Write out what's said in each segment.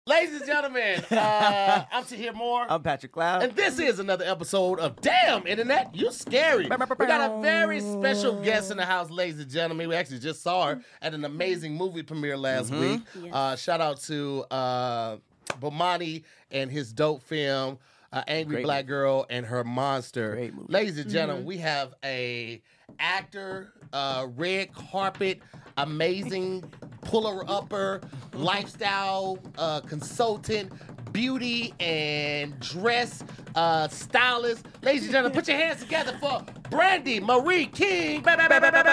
Ladies and gentlemen, I'm Tahir Moore. I'm Patrick Cloud. And this is another episode of Damn Internet, You Scary. We got a very special guest in the house, ladies and gentlemen. We actually just saw her at an amazing movie premiere last week. Yes. Shout out to Bomani and his dope film, Angry Great Black Girl and Her Monster. Great movie. Ladies and gentlemen, we have a actor, red carpet, amazing puller-upper, lifestyle consultant, beauty and dress stylist. Ladies and gentlemen, put your hands together for Brandy Marie King. What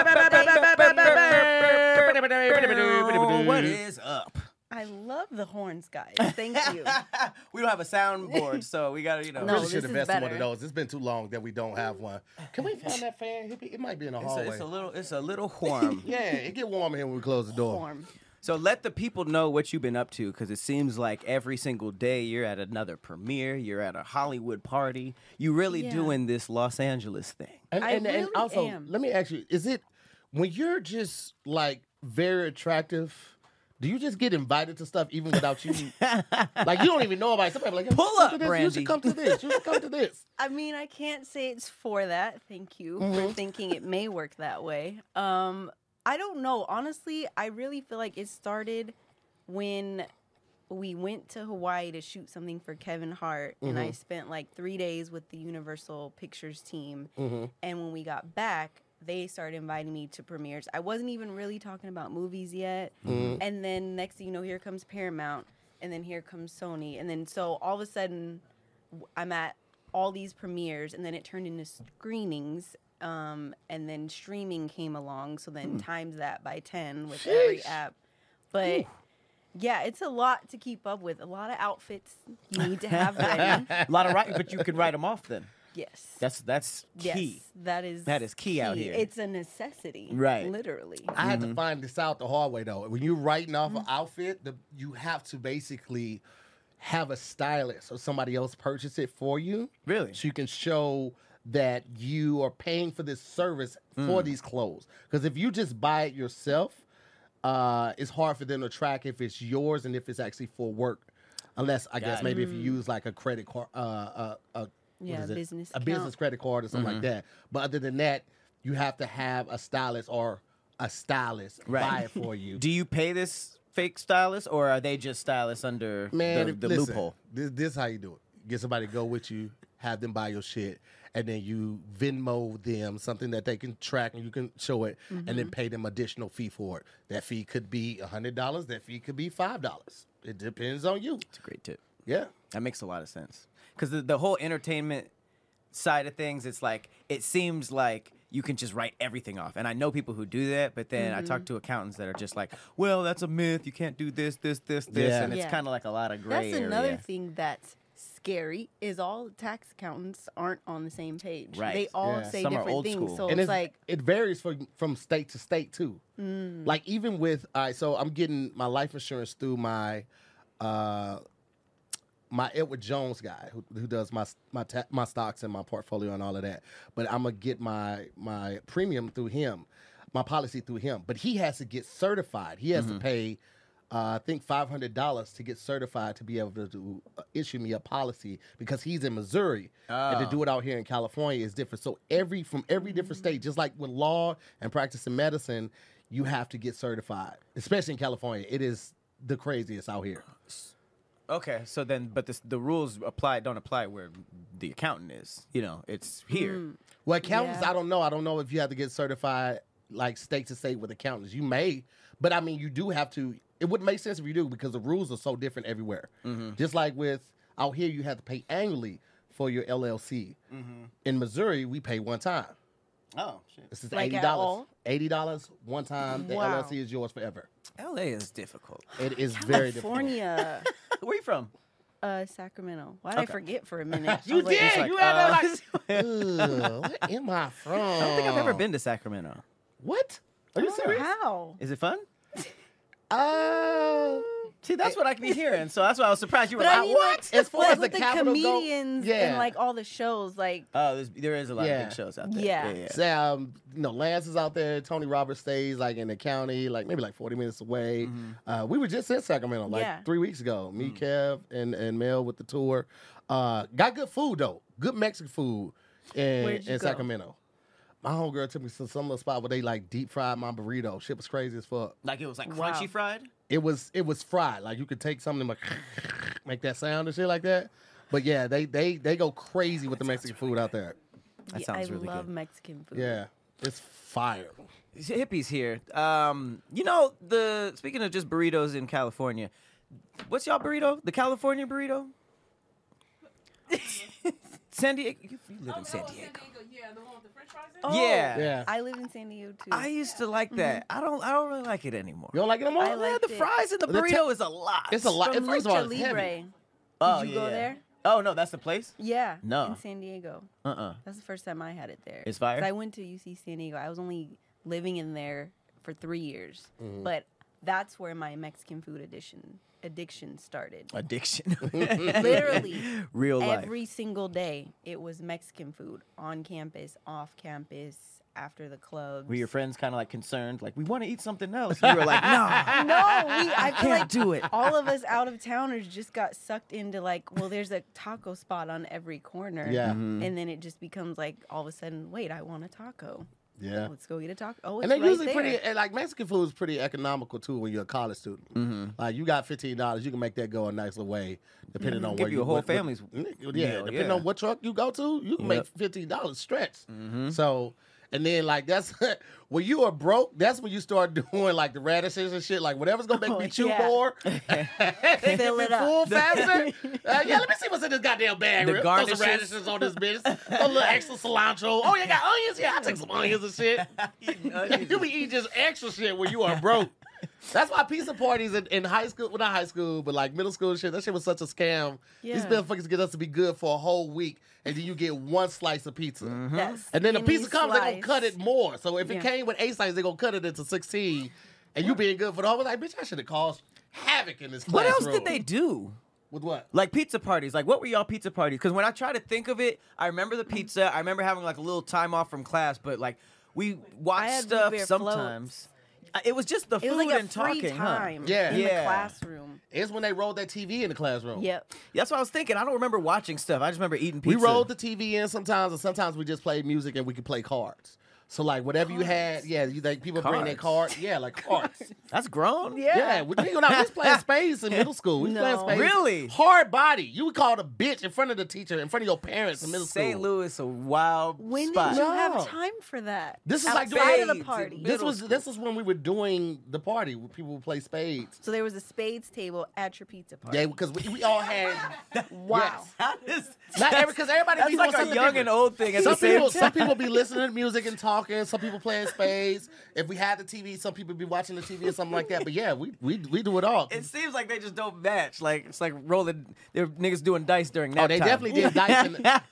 is up? I love the horns, guys. Thank you. We don't have a soundboard, so we gotta, No, Really this should is invest in one better. of those. It's been too long that we don't have one. Can we find that fan? It might be in the hallway. It's a little warm. Yeah, it get warm here when we close the door. Form. So let the people know what you've been up to, because it seems like every single day you're at another premiere, you're at a Hollywood party, you really doing this Los Angeles thing. And really also, am. let me ask you: is it when you're just like very attractive? Do you just get invited to stuff even without you? Like you don't even know about it. Somebody be like, Pull "Come up, to this. You Brandy." should come to this. You should come to this. I mean, I can't say it's for that. Thank you for thinking it may work that way. I don't know. Honestly, I really feel like it started when we went to Hawaii to shoot something for Kevin Hart, and I spent like 3 days with the Universal Pictures team. And when we got back, they started inviting me to premieres. I wasn't even really talking about movies yet. And then next thing you know, here comes Paramount, and then here comes Sony. And then so all of a sudden, I'm at all these premieres, and then it turned into screenings. And then streaming came along, so then times that by 10 with every app. But yeah, it's a lot to keep up with. A lot of outfits you need to have ready. A lot of writing, but you can write them off then. Yes. That's key. Yes, That is key out here. It's a necessity. Right. Literally. I had to find this out the hard way though. When you're writing off an outfit, you have to basically have a stylist or somebody else purchase it for you. Really? So you can show that you are paying for this service for these clothes. Because if you just buy it yourself, it's hard for them to track if it's yours and if it's actually for work. Unless, I guess, maybe if you use like a credit card, Business a business credit card or something like that. But other than that, you have to have a stylist or a stylist buy it for you. Do you pay this fake stylist, or are they just stylists under the listen, loophole? This is how you do it. Get somebody to go with you, have them buy your shit, and then you Venmo them something that they can track and you can show it, and then pay them additional fee for it. That fee could be $100. That fee could be $5. It depends on you. It's a great tip. Yeah. That makes a lot of sense. Because the whole entertainment side of things, it's like, it seems like you can just write everything off. And I know people who do that, but then I talk to accountants that are just like, well, that's a myth. You can't do this. Yeah. And it's kind of like a lot of gray That's another area. thing that's scary is all tax accountants aren't on the same page. Right. They all Yeah. say Some are different old things. school. So And it's like, it varies from state to state too. Like even with so I'm getting my life insurance through my my Edward Jones guy who does my stocks and my portfolio and all of that. But I'm gonna get my premium through him, my policy through him. But he has to get certified. He has to pay I think $500 to get certified to be able to issue me a policy because he's in Missouri and to do it out here in California is different. So from every different state, just like with law and practicing medicine, you have to get certified, especially in California. It is the craziest out here. Okay, so then, but the rules don't apply where the accountant is. You know, it's here. Well, accountants, Yeah. I don't know. I don't know if you have to get certified like state to state with accountants. You may, but I mean, you do have to. It wouldn't make sense if you do because the rules are so different everywhere. Just like with out here, you have to pay annually for your LLC. In Missouri, we pay one time. Oh, shit. This is Like at $80. all? $80 one time. The Wow. LLC is yours forever. LA is difficult. It is very difficult. California, Where you from? Sacramento. Why did I Okay. forget for a minute? You I was like, did. like, You had that like. Where am I from? I don't think I've ever been to Sacramento. What? Are you serious? How? Is it fun? Uh, See, that's what I can be hearing. So that's why I was surprised you were But I like, mean, what? like, As far as the with the capital go- comedians yeah. and like all the shows, like Oh, there is a lot Yeah. of big shows out there. Yeah. So, Lance is out there. Tony Roberts stays like in the county, like maybe like 40 minutes away. We were just in Sacramento like Yeah. 3 weeks ago. Me, Kev, and Mel with the tour. Got good food though. Good Mexican food Where'd you in go? Sacramento. My homegirl took me to some little spot where they like deep fried my burrito. Shit was crazy as fuck. Like it was like Wow. crunchy fried? It was fried. Like you could take something and like make that sound and shit like that. But yeah, they go crazy with the Mexican food out there. That yeah, sounds I really love good. Mexican food. Yeah, it's fire. Hippies here. Speaking of just burritos in California, what's y'all burrito? The California burrito? San Diego. You live in San Diego. Yeah, the one with the French fries in it? Oh, Yeah. Yeah. I live in San Diego too. I used to like that. I don't really like it anymore. You don't like it no more? I Yeah, liked the it. fries and the The te- burrito is a lot. It's a lot. From First of all, Lucha it's heavy. Libre. Oh, Did you go yeah. there? Oh no, that's the place. Yeah. No. In San Diego. That's the first time I had it there. It's fire? 'Cause I went to UC San Diego. I was only living in there for 3 years, Mm-hmm. but that's where my Mexican food addiction started. Addiction. Literally, Real life. every single day it was Mexican food on campus, off campus, after the clubs. Were your friends kind of like concerned? Like, we want to eat something else. You were like, no. No, I feel Can't like do it. all of us out of towners just got sucked into like, well, there's a taco spot on every corner. Yeah. Mm-hmm. And then it just becomes like all of a sudden, wait, I want a taco. Yeah. Let's go eat a taco. Oh, it's And they're right usually there. pretty, and like Mexican food is pretty economical too when you're a college student. Mm-hmm. Like you got $15, you can make that go a nice little way, depending on Give where you a whole what- family's yeah, meal, depending yeah. on what truck you go to, you can make $15 stretch. So, and then like that's when you are broke, that's when you start doing like the radishes and shit, like whatever's gonna make Oh, me chew yeah. more, Fill it up. full faster. Yeah, let me see what's in this goddamn bag. The Throw garnishes. some radishes on this bitch. A little extra cilantro. Oh, you got onions? Yeah, I'll take some onions and shit. You be eating just extra shit when you are broke. That's why pizza parties in high school, well not high school, but like middle school and shit, that shit was such a scam. These Yeah. motherfuckers get us to be good for a whole week, and then you get one slice of pizza. That And then the skinny pizza comes, they're gonna slice. cut it more. So if Yeah. it came with 8 slices, they're gonna cut it into 16. And you being good for the whole, like, bitch, I should have caused havoc in this What else classroom. did they do? With what? Like pizza parties. Like, what were y'all pizza parties? Because when I try to think of it, I remember the pizza. I remember having like a little time off from class, but like we watched had stuff root beer sometimes. It was just the It food was like a and free talking, time Yeah. in the Yeah. classroom. It's when they rolled that TV in the classroom. Yep. That's what I was thinking. I don't remember watching stuff. I just remember eating We pizza. rolled the TV in sometimes, and sometimes we just played music and we could play cards. So like whatever you had, yeah, you like people bring their Cards? cards, yeah, like cards. That's grown. Yeah, we was playing spades in middle school. We was playing No. spades. Really? Hard body. You would call a bitch in front of the teacher, in front of your parents in middle school. St. Louis, a wild When spot. did you No. have time for that? This is like outside of the spades party. and This was when we were doing the party where people would play spades. So there was a spades table at your pizza party. Yeah, because we all had Wow. yes. Not every because everybody That's be like doing a something young different. and old thing at Some the same people, time. some people be listening to music and talking. Some people playing spades. If we had the TV, some people be watching the TV or something like that. But yeah, we do it all. It seems like they just don't match. Like it's like rolling. They're niggas doing dice during nap Oh, they time. definitely did dice.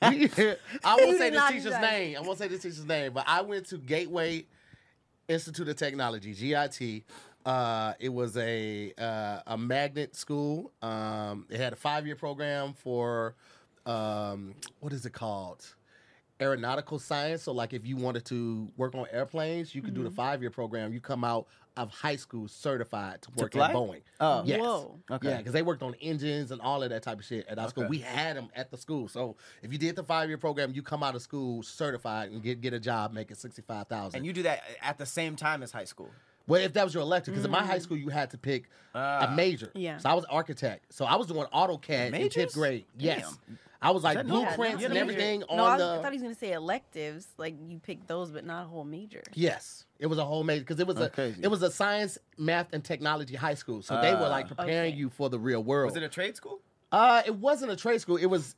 I won't They say did this not do teacher's dice. name. I won't say this teacher's name, but I went to Gateway Institute of Technology, GIT. It was a magnet school. It had a 5-year program for what is it called? Aeronautical science. So like if you wanted to work on airplanes, you could do the 5-year program. You come out of high school certified to work fly? at Boeing. Oh. Yes. Whoa. Okay. Yeah, because they worked on engines and all of that type of shit at our school. Okay. We had them at the school. So if you did the 5-year program, you come out of school certified and get a job making $65,000. And you do that at the same time as high school. Well, if that was your elective, because in my high school you had to pick a major. Yeah. So I was architect. So I was doing AutoCAD in Majors? 10th grade. Yes. Damn. I was like that no- blueprints Yeah, and no, everything No, on I the. thought he was gonna say electives. Like you picked those, but not a whole major. Yes, it was a whole major because it was crazy. it was a science, math, and technology high school. So they were like preparing Okay. you for the real world. Was it a trade school? It wasn't a trade school. It was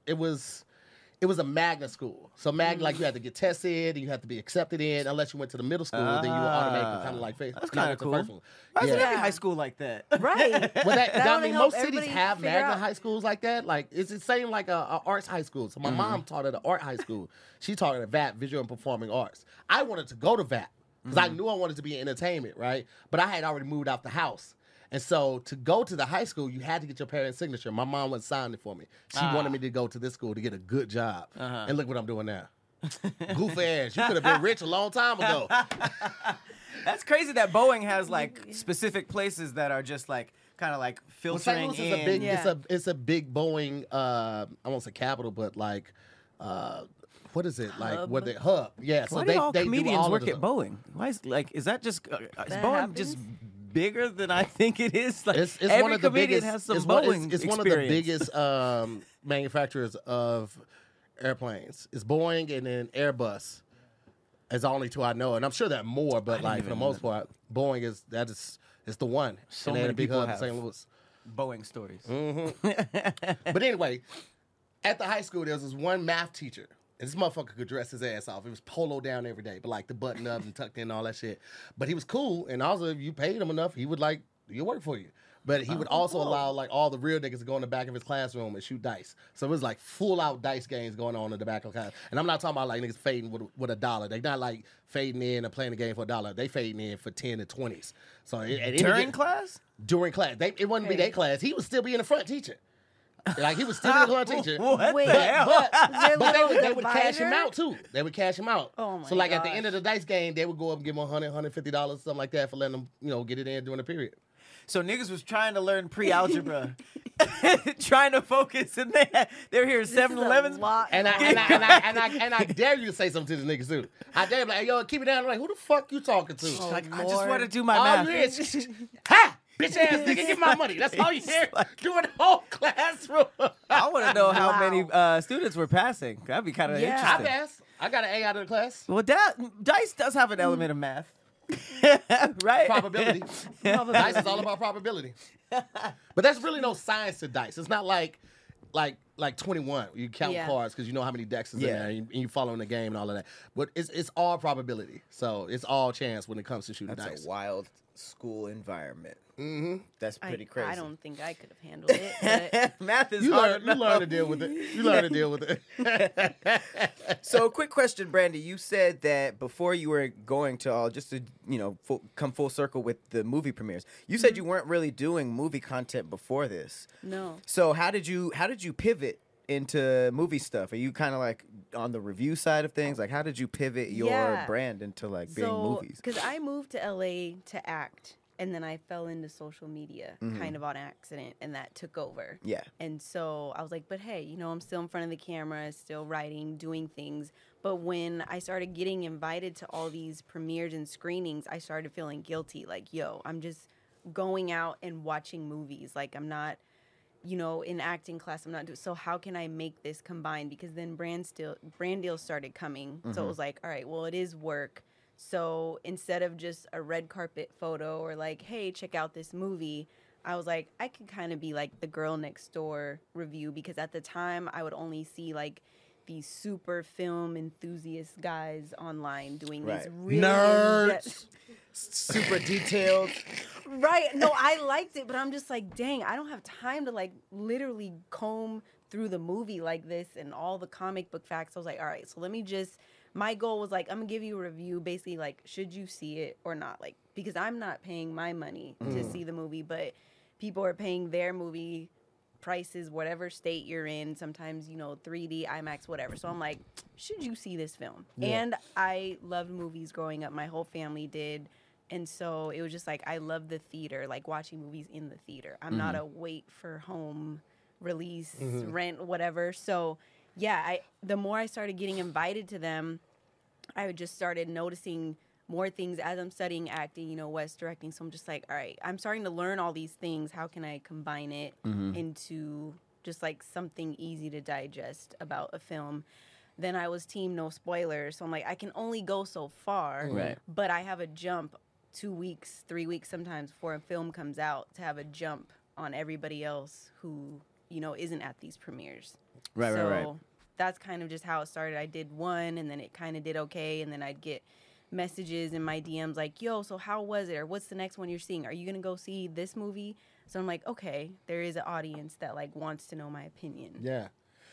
a magnet school. So magnet, like you had to get tested and you had to be accepted in. Unless you went to the middle school, then you were automatically kind of like face. That's kinda cool. One. Why isn't Yeah. every high school like that? Right. Well, that, That I would mean, help most cities everybody have figure magnet out. high schools like that. Like it's the same like a arts high school. So my mom taught at an art high school. She taught at VAT, Visual and Performing Arts. I wanted to go to VAT because I knew I wanted to be in entertainment, right? But I had already moved out the house. And so to go to the high school, you had to get your parents' signature. My mom wouldn't sign it for me. She wanted me to go to this school to get a good job. And look what I'm doing now. Goofy ass. You could have been rich a long time ago. That's crazy that Boeing has like specific places that are just like kind of like Well, St. filtering Louis in. is a big, Yeah. it's a big Boeing. I won't say capital, but like, what is it like? Hub. What the hub? Yeah. So Why they do all they do comedians all work of the at Boeing? Why is that just is That Boeing just happens? bigger than I think it is? Like It's every one of the comedian biggest. has some it's Boeing it's one of the experience. biggest manufacturers of airplanes. It's Boeing and then Airbus. Is the only two I know, and I'm sure there are more, but didn't like for the even know most part, Boeing is it's the one. So And they had many a big people hub in have St. Louis. Boeing stories. But anyway, at the high school, there was this one math teacher. And this motherfucker could dress his ass off. It was polo down every day, but like the button up and tucked in and all that shit. But he was cool, and also if you paid him enough, he would like do your work for you. But he would also allow like all the real niggas to go in the back of his classroom and shoot dice. So it was like full out dice games going on in the back of the class. And I'm not talking about like niggas fading with $1. They not like fading in and playing the game for $1. They fading in for 10 and 20s. So at any During class? during class, it wouldn't be their class. He would still be in the front teaching. Like he was still in the front teaching. What Wait, the hell? But they little would cash him divider? out too. They would cash him out. Oh, my so like at the gosh. end of the dice game, they would go up and give him $100, $150, something like that for letting them, get it in during the period. So niggas was trying to learn pre-algebra, trying to focus, and they're here at This is a 7-Elevens. lot. And I dare you to say something to the niggas too. I dare you, like, yo, keep it down. I'm like, who the fuck you talking to? Oh, Like, I just Lord. want to do my All math. you hear is, ha! Bitch ass nigga, give my money. That's all you hear during the whole classroom. I want to know how Wow. many students were passing. That'd be kind of Yeah. I interesting. passed. I got an A out of the class. Well, dice does have an element of math, right? Probability. Dice is all about probability. But there's really no science to dice. It's not like 21. You count Yeah. cards because you know how many decks is in Yeah. there and you following the game and all of that. But it's all probability. So it's all chance when it comes to shooting dice. wild school environment. Mm-hmm. That's pretty I crazy. don't think I could have handled it. But Math is You hard. learn to deal with it. You learn to deal with it. So, quick question, Brandy. You said that before you were going to all, just to come full circle with the movie premieres. You said you weren't really doing movie content before this. no. So how did you pivot into movie stuff? Are you kind of like on the review side of things? Like, how did you pivot your Yeah. brand into like being movies? Because I moved to LA to act, and then I fell into social media kind of on accident, and that took over. Yeah. And so I was like, but hey, I'm still in front of the camera, still writing, doing things. But when I started getting invited to all these premieres and screenings, I started feeling guilty. Like, yo, I'm just going out and watching movies. Like, I'm not, in acting class, I'm not doing. So how can I make this combined? Because then brand deals started coming. So it was like, all right, well, it is work. So instead of just a red carpet photo or like, hey, check out this movie, I was like, I could kind of be like the girl next door review, because at the time I would only see like these super film enthusiast guys online doing Right. these really Nerds. Super detailed. Right. No, I liked it, but I'm just like, dang, I don't have time to like literally comb through the movie like this and all the comic book facts. I was like, all right, so let me just, my goal was like, I'm gonna give you a review, basically like, should you see it or not? Like, because I'm not paying my money to see the movie, but people are paying their movie prices, whatever state you're in, sometimes, 3D, IMAX, whatever. So I'm like, should you see this film? And I loved movies growing up. My whole family did. And so it was just like, I love the theater, like watching movies in the theater. I'm not a wait for home release, rent, whatever. So yeah, the more I started getting invited to them, I just started noticing more things as I'm studying acting, Wes directing. So I'm just like, all right, I'm starting to learn all these things. How can I combine it into just like something easy to digest about a film? Then I was team no spoilers. So I'm like, I can only go so far, Right. but I have a jump 2 weeks, 3 weeks sometimes before a film comes out to have a jump on everybody else who, isn't at these premieres. Right, so right. that's kind of just how it started. I did one, and then it kind of did okay, and then I'd get messages in my DMs like, yo, so how was it? Or what's the next one you're seeing? Are you going to go see this movie? So I'm like, okay, there is an audience that like wants to know my opinion. Yeah.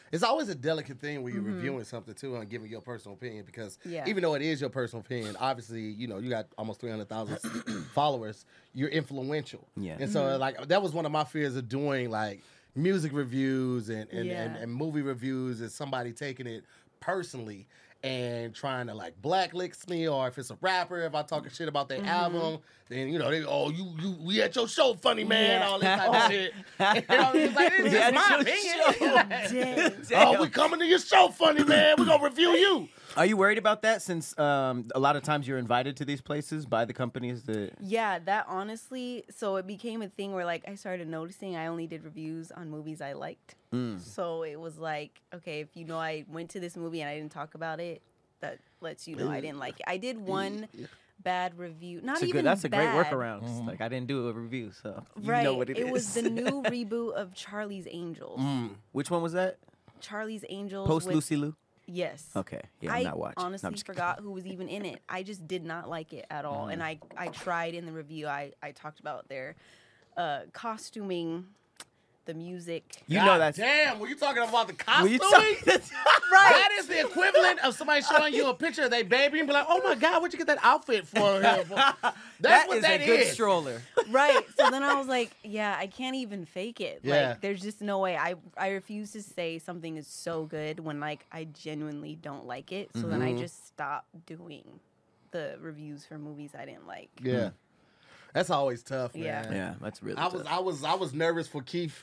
It's always a delicate thing when you're reviewing something too and giving your personal opinion because Yeah. even though it is your personal opinion, obviously, you know, you got almost 300,000 followers. You're influential. Yeah. And so like that was one of my fears of doing like music reviews and movie reviews is somebody taking it personally and trying to like blacklist me, or if it's a rapper, if I talking shit about their album, then you know we at your show, funny man, all that type of shit. You know, it's like it's just my opinion. Oh, we coming to your show, funny man. We gonna review you. Are you worried about that since a lot of times you're invited to these places by the companies that... Yeah, that honestly, so it became a thing where like I started noticing I only did reviews on movies I liked. So it was like, okay, if you know I went to this movie and I didn't talk about it, that lets you know I didn't like it. I did one bad review. Not even That's a great bad. workaround. Like I didn't do a review, so you Right. know what it is. It was the new reboot of Charlie's Angels. Which one was that? Charlie's Angels. Post with- Lucy Liu? Yes. Okay. Yeah, I'm I not watching. No, I'm honestly just kidding. forgot who was even in it. I just did not like it at all. And I tried in the review, I talked about their costuming, the music. You know that's... Damn, were you talking about the Were you costuming? talking- That is the equivalent of somebody showing you a picture of their baby and be like, "Oh my God, where'd you get that outfit for?" That's That what is that a good is. stroller. Right. So then I was like, yeah, I can't even fake it. Yeah. Like, there's just no way. I refuse to say something is so good when, like, I genuinely don't like it. So then I just stopped doing the reviews for movies I didn't like. Yeah, that's always tough, man. Yeah. Yeah, that's really I was nervous for Keith.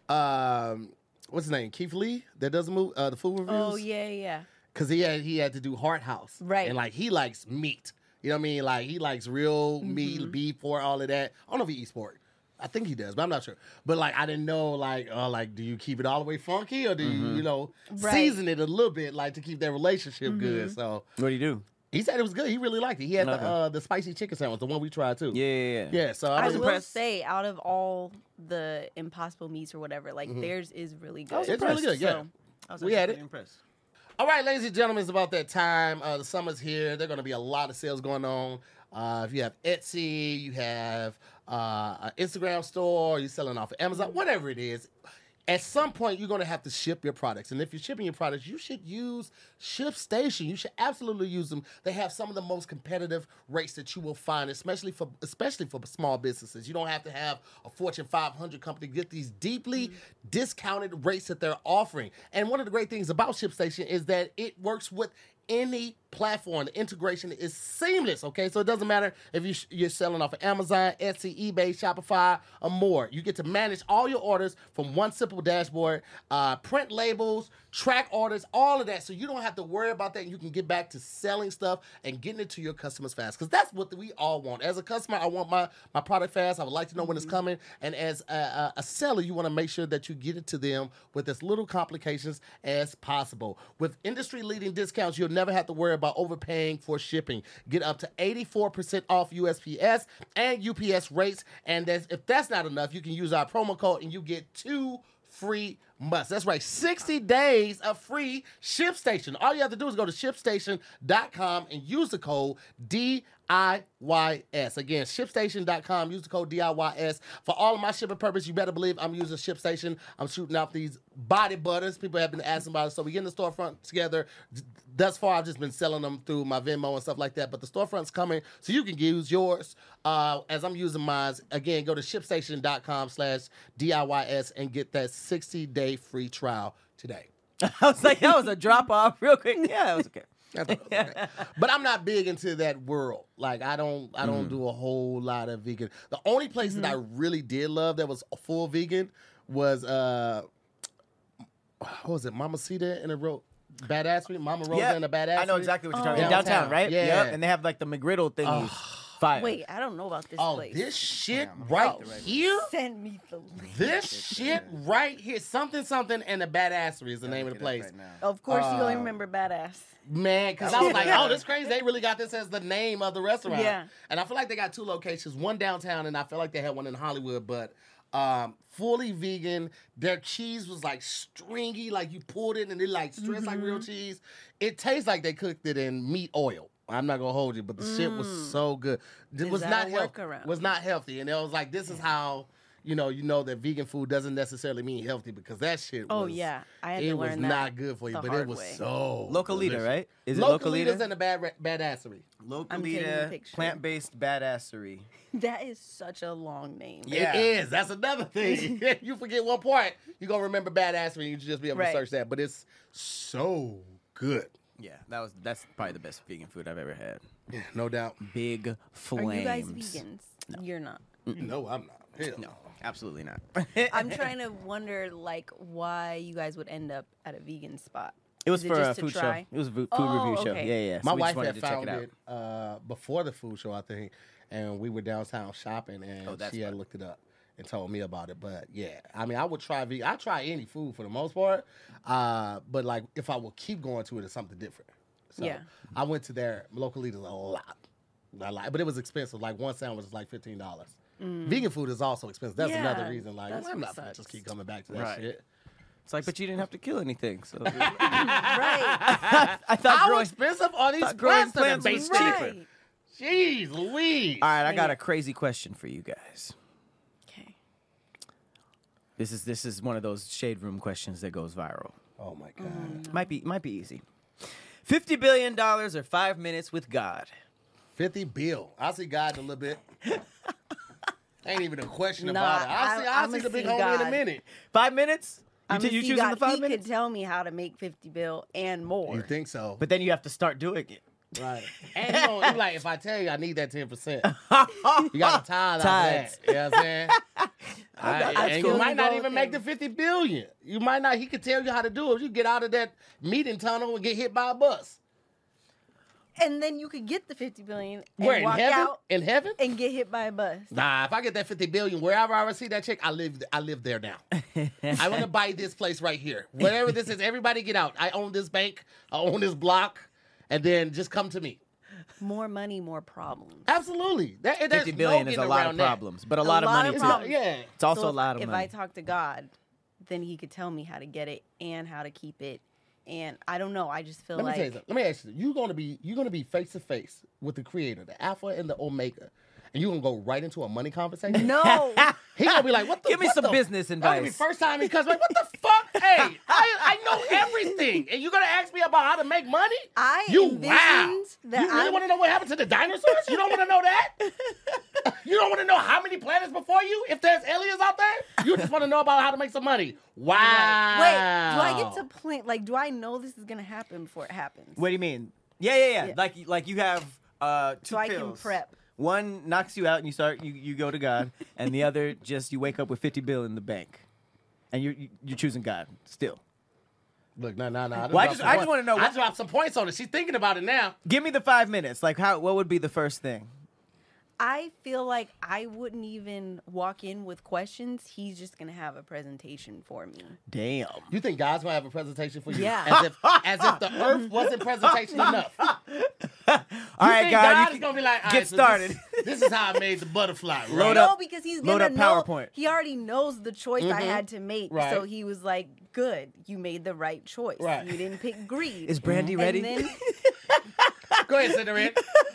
What's his name? Keith Lee that does the food reviews. Oh, yeah. Because he had to do Heart House. Right. And like he likes meat. You know what I mean? Like he likes real meat, beef, pork, all of that. I don't know if he eats pork. I think he does, but I'm not sure. But like I didn't know, like do you keep it all the way funky or do you Right. season it a little bit like to keep that relationship good? So What do you do? he said it was good. He really liked it. He had Okay. the spicy chicken sandwich, the one we tried too. Yeah. Yeah, so I was will impressed. say, out of all the Impossible meats or whatever, like, theirs is really good. It's really good, yeah. So, We had it. Impressed. All right, ladies and gentlemen, it's about that time. The summer's here. There are going to be a lot of sales going on. If you have Etsy, you have an Instagram store, you're selling off of Amazon, whatever it is, at some point you're going to have to ship your products. And if you're shipping your products, you should use ShipStation. You should absolutely use them. They have some of the most competitive rates that you will find, especially for small businesses. You don't have to have a Fortune 500 company to get these deeply discounted rates that they're offering. And one of the great things about ShipStation is that it works with any platform. The integration is seamless, okay? So it doesn't matter if you're selling off of Amazon, Etsy, eBay, Shopify, or more. You get to manage all your orders from one simple dashboard, print labels, track orders, all of that. So you don't have to worry about that. You can get back to selling stuff and getting it to your customers fast, because that's what we all want. As a customer, I want my product fast. I would like to know when it's coming. And as a seller, you want to make sure that you get it to them with as little complications as possible. With industry-leading discounts, you'll never have to worry about overpaying for shipping. Get up to 84% off USPS and UPS rates. And if that's not enough, you can use our promo code and you get 2 free months. That's right, 60 days of free ShipStation. All you have to do is go to ShipStation.com and use the code DIYS. Again, ShipStation.com, use the code DIYS. For all of my shipping purpose, you better believe I'm using ShipStation. I'm shooting out these body butters. People have been asking about it. So we get in the storefront together. Thus far, I've just been selling them through my Venmo and stuff like that. But the storefront's coming, so you can use yours as I'm using mine. Again, go to ShipStation.com/DIYS and get that 60-day free trial today. I was like, that was a drop off real quick. Yeah, it was okay. I thought it was okay. But I'm not big into that world. Like I don't do a whole lot of vegan. The only place that I really did love that was full vegan was what was it? Mama Cita in a row. Badassery, Mama Rosa in a Badassery. I know exactly what you're talking about. Downtown, Downtown, right? yeah. Yep. And they have like the McGriddle thingies. Fire. Wait, I don't know about this Oh, place. this shit right here. Send me the link. This shit right here. Something and the Badassery is the name of the place. Of course, you only remember Badass. Man, because I was like, oh, this crazy. They really got this as the name of the restaurant. Yeah. And I feel like they got 2 locations, one downtown, and I feel like they had one in Hollywood, but fully vegan. Their cheese was like stringy, like you pulled it and it like stretched like real cheese. It tastes like they cooked it in meat oil. I'm not gonna hold you, but the shit was so good. It Is was that not a healthy. workaround? Was not healthy, and it was like, this is how you know that vegan food doesn't necessarily mean healthy because that shit Oh was, yeah, I had it to was learn that. not good for you, the but it hard was way. so Localita, delicious. right? Is it Localita's Localita? in the badassery. I'm taking a Localita, picture. plant-based badassery. That is such a long name. Yeah. It is. That's another thing. You forget one part, you're gonna remember badassery and you just be able Right. to search that. But it's so good. Yeah, that's probably the best vegan food I've ever had. Yeah, no doubt. Big Are flames. you guys vegans? You're not. You know I'm not. Hell No, no. absolutely not. I'm trying to wonder like why you guys would end up at a vegan spot. It was Is it for a just to food show. try? It was a food Oh, review show. okay. Yeah, yeah. So My we just wife wanted had to check found it out. it before the food show, I think, and we were downtown shopping, and Oh, that's she had fun. looked it up and told me about it. But yeah, I mean, I would try vegan. I try any food for the most part, but like if I will keep going to it, it's something different. So Yeah. I went to their Localitas a lot, but it was expensive. Like one sandwich was like $15. Vegan food is also expensive. That's Yeah, another reason. Like that's I'm what not gonna sucks. just keep coming back to that Right. shit. It's like, but you didn't have to kill anything. So Right. I thought How growing. expensive are these thought growing plants that are plants based was cheaper? Right. Jeez Louise. All right, I got a crazy question for you guys. Okay. This is one of those shade room questions that goes viral. Oh my God. Might be easy. $50 billion or 5 minutes with God. 50 bill. I see God in a little bit. Ain't even a question Nah, about it. I'll I'ma see the big see homie in a God. minute. 5 minutes? I'm You choosing the 5 he minutes? could tell me how to make 50 bill and more. You think so? But then you have to start doing it. Right. And you like, if I tell you I need that 10%, you got to tithe out Tithes. that. You know what I'm saying? And you feel might you not both even make the in. 50 billion. You might not. He could tell you how to do it. You get out of that meeting tunnel and get hit by a bus. And then you could get the 50 billion and Where, in walk heaven? out In heaven? and get hit by a bus. Nah, if I get that 50 billion, wherever I see that check, I live there now. I want to buy this place right here. Whatever this is, everybody get out. I own this bank. I own this block. And then just come to me. More money, more problems. Absolutely. There's 50 billion no is a getting lot of around that. problems, but a lot of lot money of too. problems. Yeah. It's also So a lot of if money. I talk to God, then he could tell me how to get it and how to keep it. And I don't know. I just feel Let me like tell you something. Let me ask you. You're gonna be face to face with the creator, the Alpha and the Omega. And you're gonna go right into a money conversation? no. He gonna be like, what the Give me what some the- business That'll be advice. first time he comes like, what the fuck? Hey, I know everything. And you're gonna ask me about how to make money? I You envisioned wow. that You really I'm- want to know what happened to the dinosaurs? You don't want to know that? You don't want to know how many planets before you? If there's aliens out there? You just want to know about how to make some money. Wow. Wait, do I get to plan? Like, do I know this is gonna happen before it happens? What do you mean? Yeah. Yeah. Like you have two So I can pills. prep. One knocks you out and you go to God, and the other just you wake up with 50 bill in the bank, and you're choosing God still. Look, no. Well, I just wanna know I what- dropped some points on it. She's thinking about it now. Give me the 5 minutes. Like what would be the first thing? I feel like I wouldn't even walk in with questions. He's just gonna have a presentation for me. Damn. You think God's gonna have a presentation for you? Yeah. As if the earth wasn't presentation enough. All You right, think God, God you is gonna be like, all get right, so started. This is how I made the butterfly. Right? Load No, up- because he's load gonna up know. PowerPoint. He already knows the choice I had to make. Right. So he was like, "Good, you made the right choice. Right. You didn't pick greed." Is Brandy And ready? then, Go ahead, Cinderella.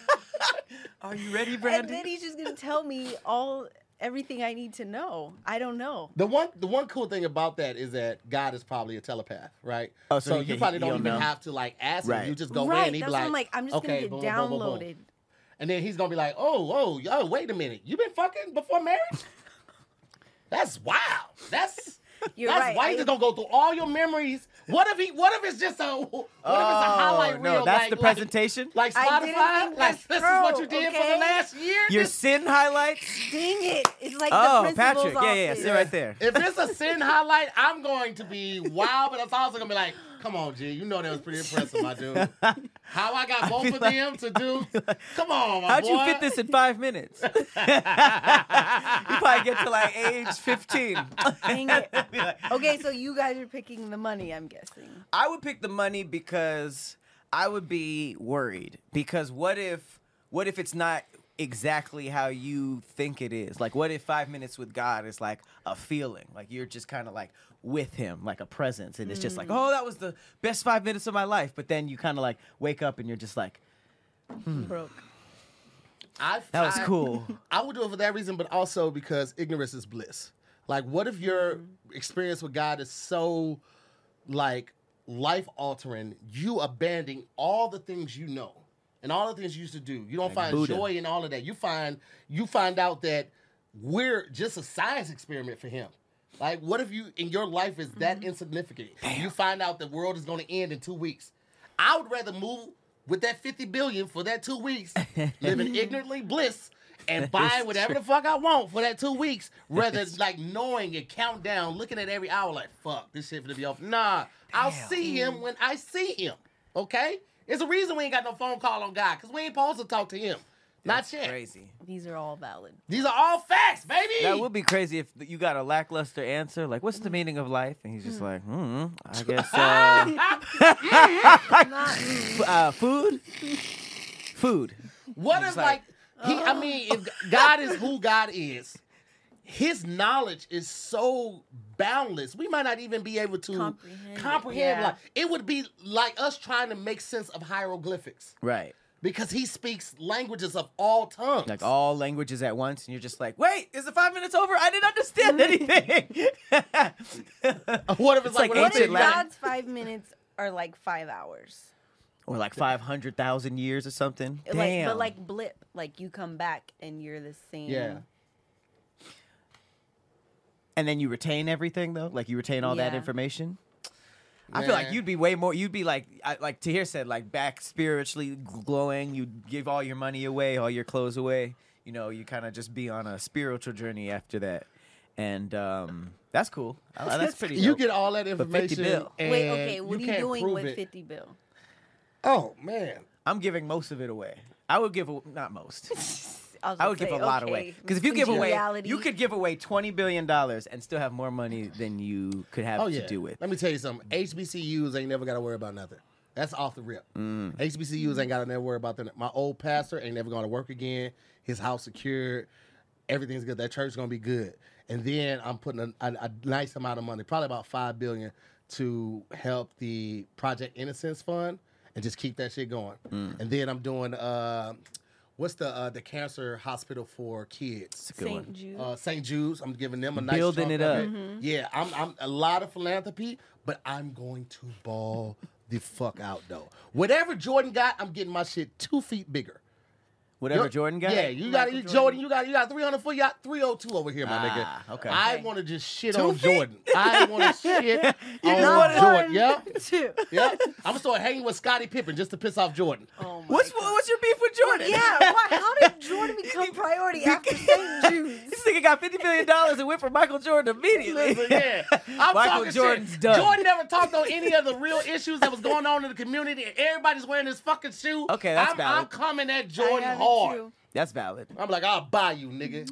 Are you ready, and Brandy? then he's just gonna tell me everything I need to know. I don't know. The one cool thing about that is that God is probably a telepath, right? Oh, so you he probably don't don't even know. have to like ask him. Right. You just go right. in. He be That's like, what I'm like. I'm just okay, gonna get boom, boom, boom, boom, boom. downloaded. And then he's gonna be like, oh, wait a minute. You been fucking before marriage? That's wild. That's You're that's right. why he's just gonna go through all your memories. What if it's just a highlight reel? No, that's like, the presentation. Like I didn't Spotify? think Like this this is what through, you did for okay? the last year? Your This- sin highlights. Dang it! It's like Oh, the principal's Patrick. Yeah, office. sit right there. If it's a sin highlight, I'm going to be wild, but it's also gonna be like, come on, G, you know that was pretty impressive, my dude. How I got both feel of like- them to do? Come on, my How'd boy. you fit this in 5 minutes? you probably get to like age 15. Dang it. Be like, Okay, so you guys are picking the money, I'm guessing. I would pick the money because I would be worried. Because what if it's not exactly how you think it is? Like, what if 5 minutes with God is like a feeling? Like you're just kind of like with him, like a presence, and it's just like, oh, that was the best 5 minutes of my life. But then you kind of like wake up and you're just like, Broke. that was cool. I would do it for that reason, but also because ignorance is bliss. Like, what if your experience with God is so, like, life altering? You abandoning all the things you know and all the things you used to do. You don't Like find Buddha. joy in all of that. You find out that we're just a science experiment for him. Like, what if you in your life is that insignificant? You find out the world is going to end in 2 weeks. I would rather move with that 50 billion for that 2 weeks, living ignorantly bliss, and buying whatever the fuck I want for that 2 weeks, rather like knowing and count down, looking at every hour like, fuck, this shit gonna be off. Nah, I'll see him when I see him. Okay? There's a reason we ain't got no phone call on God, because we ain't supposed to talk to him. Not yet. Crazy. These are all valid. These are all facts, baby. That would be crazy if you got a lackluster answer. Like, what's the meaning of life? And he's just like, I guess food. Food. What if, like, I mean, if God is who God is, his knowledge is so boundless, we might not even be able to comprehend. Yeah. Like, it would be like us trying to make sense of hieroglyphics. Right. Because he speaks languages of all tongues. Like all languages at once, and you're just like, wait, is the 5 minutes over? I didn't understand anything. What if it's like like What ancient if Latin. God's 5 minutes are like 5 hours? Or like 500,000 years or something. Damn. Like, but like blip, like you come back and you're the same. Yeah. And then you retain everything, though? Like you retain all that Yeah. information? I feel like Man. you'd be way more. You'd be like Tahir said, like back spiritually glowing. You'd give all your money away, all your clothes away. You know, you kind of just be on a spiritual journey after that, and that's cool. That's pretty. You dope. get all that But 50 information. bill. And Wait, okay, what are you can't doing prove with it. 50 bill? Oh, man. I'm giving most of it away. I would give not most. was I would gonna give say, a lot okay, away because if you give away, reality. you could give away $20 billion and still have more money than you could have Oh, yeah. to do with. Let me tell you something. HBCUs ain't never got to worry about nothing. That's off the rip. HBCUs ain't got to never worry about that. My old pastor ain't never going to work again. His house secured. Everything's good. That church is going to be good. And then I'm putting a nice amount of money, probably about $5 billion, to help the Project Innocence Fund and just keep that shit going. And then I'm doing what's the cancer hospital for kids? Good one. St. Jude. St. Jude's. I'm giving them a nice Building chunk it of up. Mm-hmm. Yeah, I'm a lot of philanthropy, but I'm going to ball the fuck out though. Whatever Jordan got, I'm getting my shit 2 feet bigger. Whatever Yo- Jordan got. Yeah, you got Michael Jordan. You got 300 foot. You got 302 over here, my Ah, nigga. okay. I Okay. want to just shit 2 on feet? Jordan. I want to shit on Not Jordan. one, Yep. two. Yep. I'm gonna start hanging with Scottie Pippen just to piss off Jordan. Oh my What's your beef with Jordan? Yeah, why, how did Jordan become priority after St. Jude's? This nigga got $50 billion and went for Michael Jordan immediately. Listen, yeah. I'm Michael talking Jordan's shit. done. Jordan never talked on any of the real issues that was going on in the community, and everybody's wearing this fucking shoe. Okay, that's I'm valid. coming at I Jordan have it hard. too. That's valid. I'm like, I'll buy you, nigga.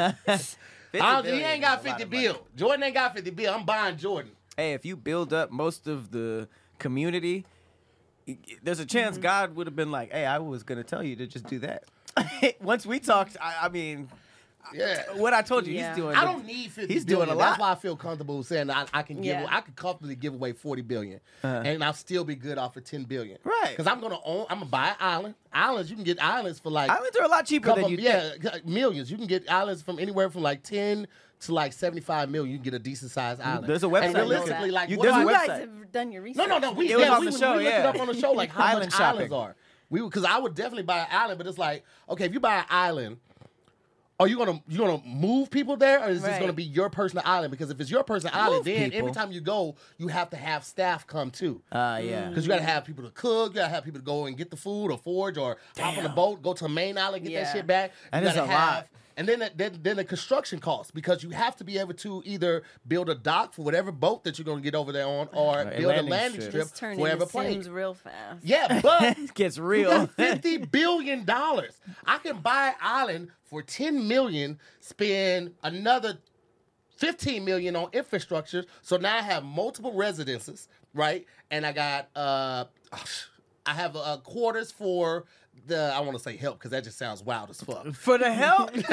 50 He billion ain't got is a lot 50 of money. bill. Jordan ain't got 50 bill. I'm buying Jordan. Hey, if you build up most of the community, there's a chance God would have been like, hey, I was going to tell you to just do that. Once we talked, I mean, Yeah. what I told you, Yeah. he's doing. I don't need 50 He's billion. doing a lot. That's why I feel comfortable saying that I can give. Yeah. I could comfortably give away 40 billion, and I'll still be good off of 10 billion. Right. Because I'm gonna buy an island. Islands, you can get islands for like Islands are a lot cheaper couple, than you think. millions. You can get islands from anywhere from like 10 to like 75 million. You can get a decent sized island. There's a website. And realistically, like You- what there's do a You I- guys website. have done your research. No. We It was on we the would- show, we looked yeah. it up on the show like how Island much shopping. islands are. Because I would definitely buy an island, but it's like, okay, if you buy an island, are you gonna move people there, or is this Right. gonna be your personal island? Because if it's your personal island, Move then people. every time you go, you have to have staff come too. Yeah. Because you gotta have people to cook, you gotta have people to go and get the food or forage or hop on the boat, go to the main island, get that Yeah. shit back. That You is gotta a lot. And then the construction costs, because you have to be able to either build a dock for whatever boat that you're gonna get over there on, or Right, a build a landing landing strip. strip Just turn for whatever into plane. Sims real fast. Yeah, but It gets you real. got $50 billion. I can buy an island for $10 million, spend another $15 million on infrastructure. So now I have multiple residences, right? And I got I have quarters for I want to say help because that just sounds wild as fuck. For the hell? Quarters?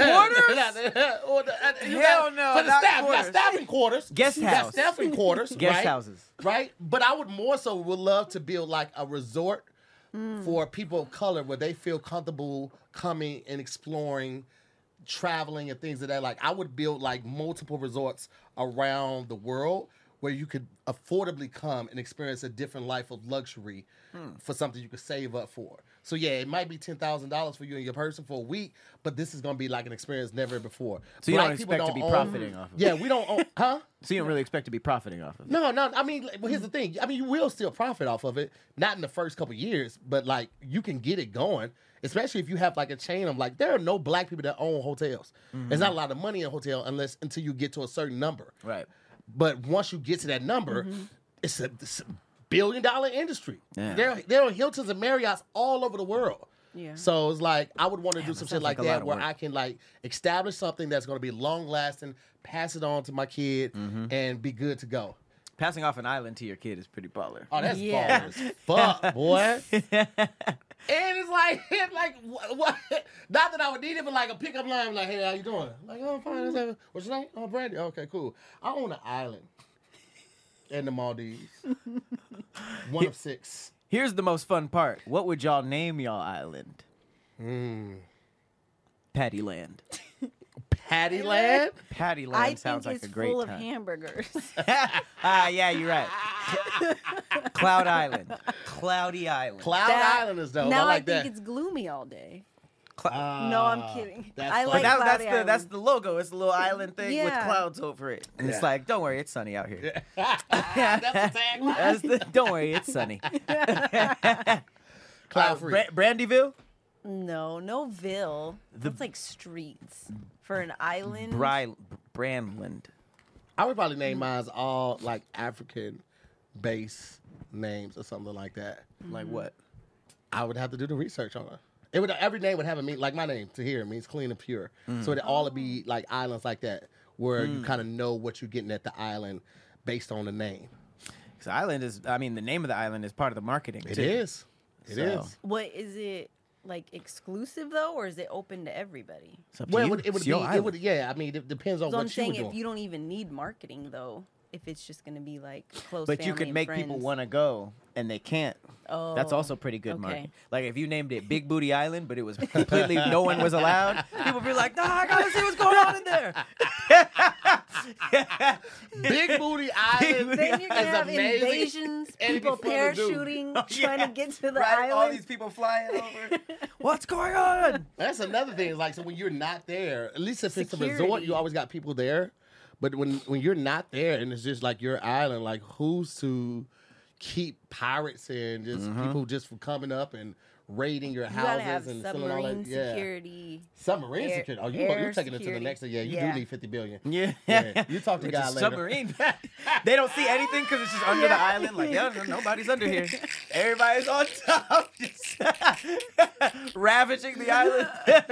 Hell Hell no, For the not staff. You got quarters. staffing quarters. Guest You got house. staffing quarters. Guest right? houses. Right? But I would more so would love to build like a resort for people of color where they feel comfortable coming and exploring traveling and things of that. Like I would build like multiple resorts around the world where you could affordably come and experience a different life of luxury for something you could save up for. So yeah, it might be $10,000 for you and your person for a week, but this is gonna be like an experience never before. So you don't Black people expect to be own- profiting off of it? Yeah, we don't own, huh? So you don't really expect to be profiting off of it? No. I mean, well, here's the thing. I mean, you will still profit off of it, not in the first couple years, but like you can get it going. Especially if you have like a chain of like, there are no black people that own hotels. There's not a lot of money in a hotel until you get to a certain number. Right. But once you get to that number, it's a billion-dollar industry. Yeah. There are Hiltons and Marriotts all over the world. Yeah. So it's like I would want to do some that shit sounds like like a lot that of where work. I can like establish something that's going to be long-lasting, pass it on to my kid, and be good to go. Passing off an island to your kid is pretty baller. Oh, that's Yeah. baller as fuck, boy. And it's like what? Not that I would need it, but like a pickup line, like, hey, how you doing? Like, oh, I'm fine. What's your name? Oh, Brandy. Okay, cool. I own an island in the Maldives. One of 6. Here's the most fun part. What would y'all name y'all island? Pattyland. Pattyland? Pattyland I sounds think like it's a great full of time. hamburgers. Yeah, you're right. Cloud Island. Cloudy Island. Cloud That- Island is dope. Now I like think that. it's gloomy all day. No, Ah, I'm kidding. that's I funny. like But Cloudy that's Island. the logo. It's a little island thing with Yeah. clouds over it. And it's like, don't worry, it's sunny out here. That's the tagline. That's don't worry, it's sunny. Cloud free. Brandyville? No Ville. That's like streets for an island. Brandland. I would probably name mine all like African base names or something like that. Like what? I would have to do the research on it. It would every name would have a mean like my name Tahir means clean and pure. So it all would be like islands like that where you kind of know what you're getting at the island based on the name. Because island is, I mean, the name of the island is part of the marketing. It too. is. It So- is. What is it like exclusive though, or is it open to everybody? It's up to Well, you. it would It's be. your It island. would. Yeah. I mean, it depends on So what I'm you saying were doing. if you don't even need marketing though, if it's just gonna be like close. But you family could and make people friends. want to go, and they can't. Oh, That's also pretty good okay. marketing. Like if you named it Big Booty Island, but it was completely no one was allowed, people would be like, "Nah, I gotta see what's going on in there." Big Booty Island Then you're gonna is have amazing. invasions, And it'd be people fun to do. parachuting, trying to get to the Right, all island. these people flying over. What's going on? That's another thing. Is like so when you're not there, at least if it's a resort, Security. you always got people there. But when you're not there and it's just like your island, like who's to keep pirates and just people just from coming up and raiding your You gotta have houses and stealing all submarine that? Yeah, security. submarine air- security. Oh, air you're taking it to the security. next thing. Yeah, you Yeah. do need 50 billion. Yeah. Yeah, you talk to It's a God later. submarine. They don't see anything because it's just under the island. Like, yeah, nobody's under here. Everybody's on top, just ravaging the island.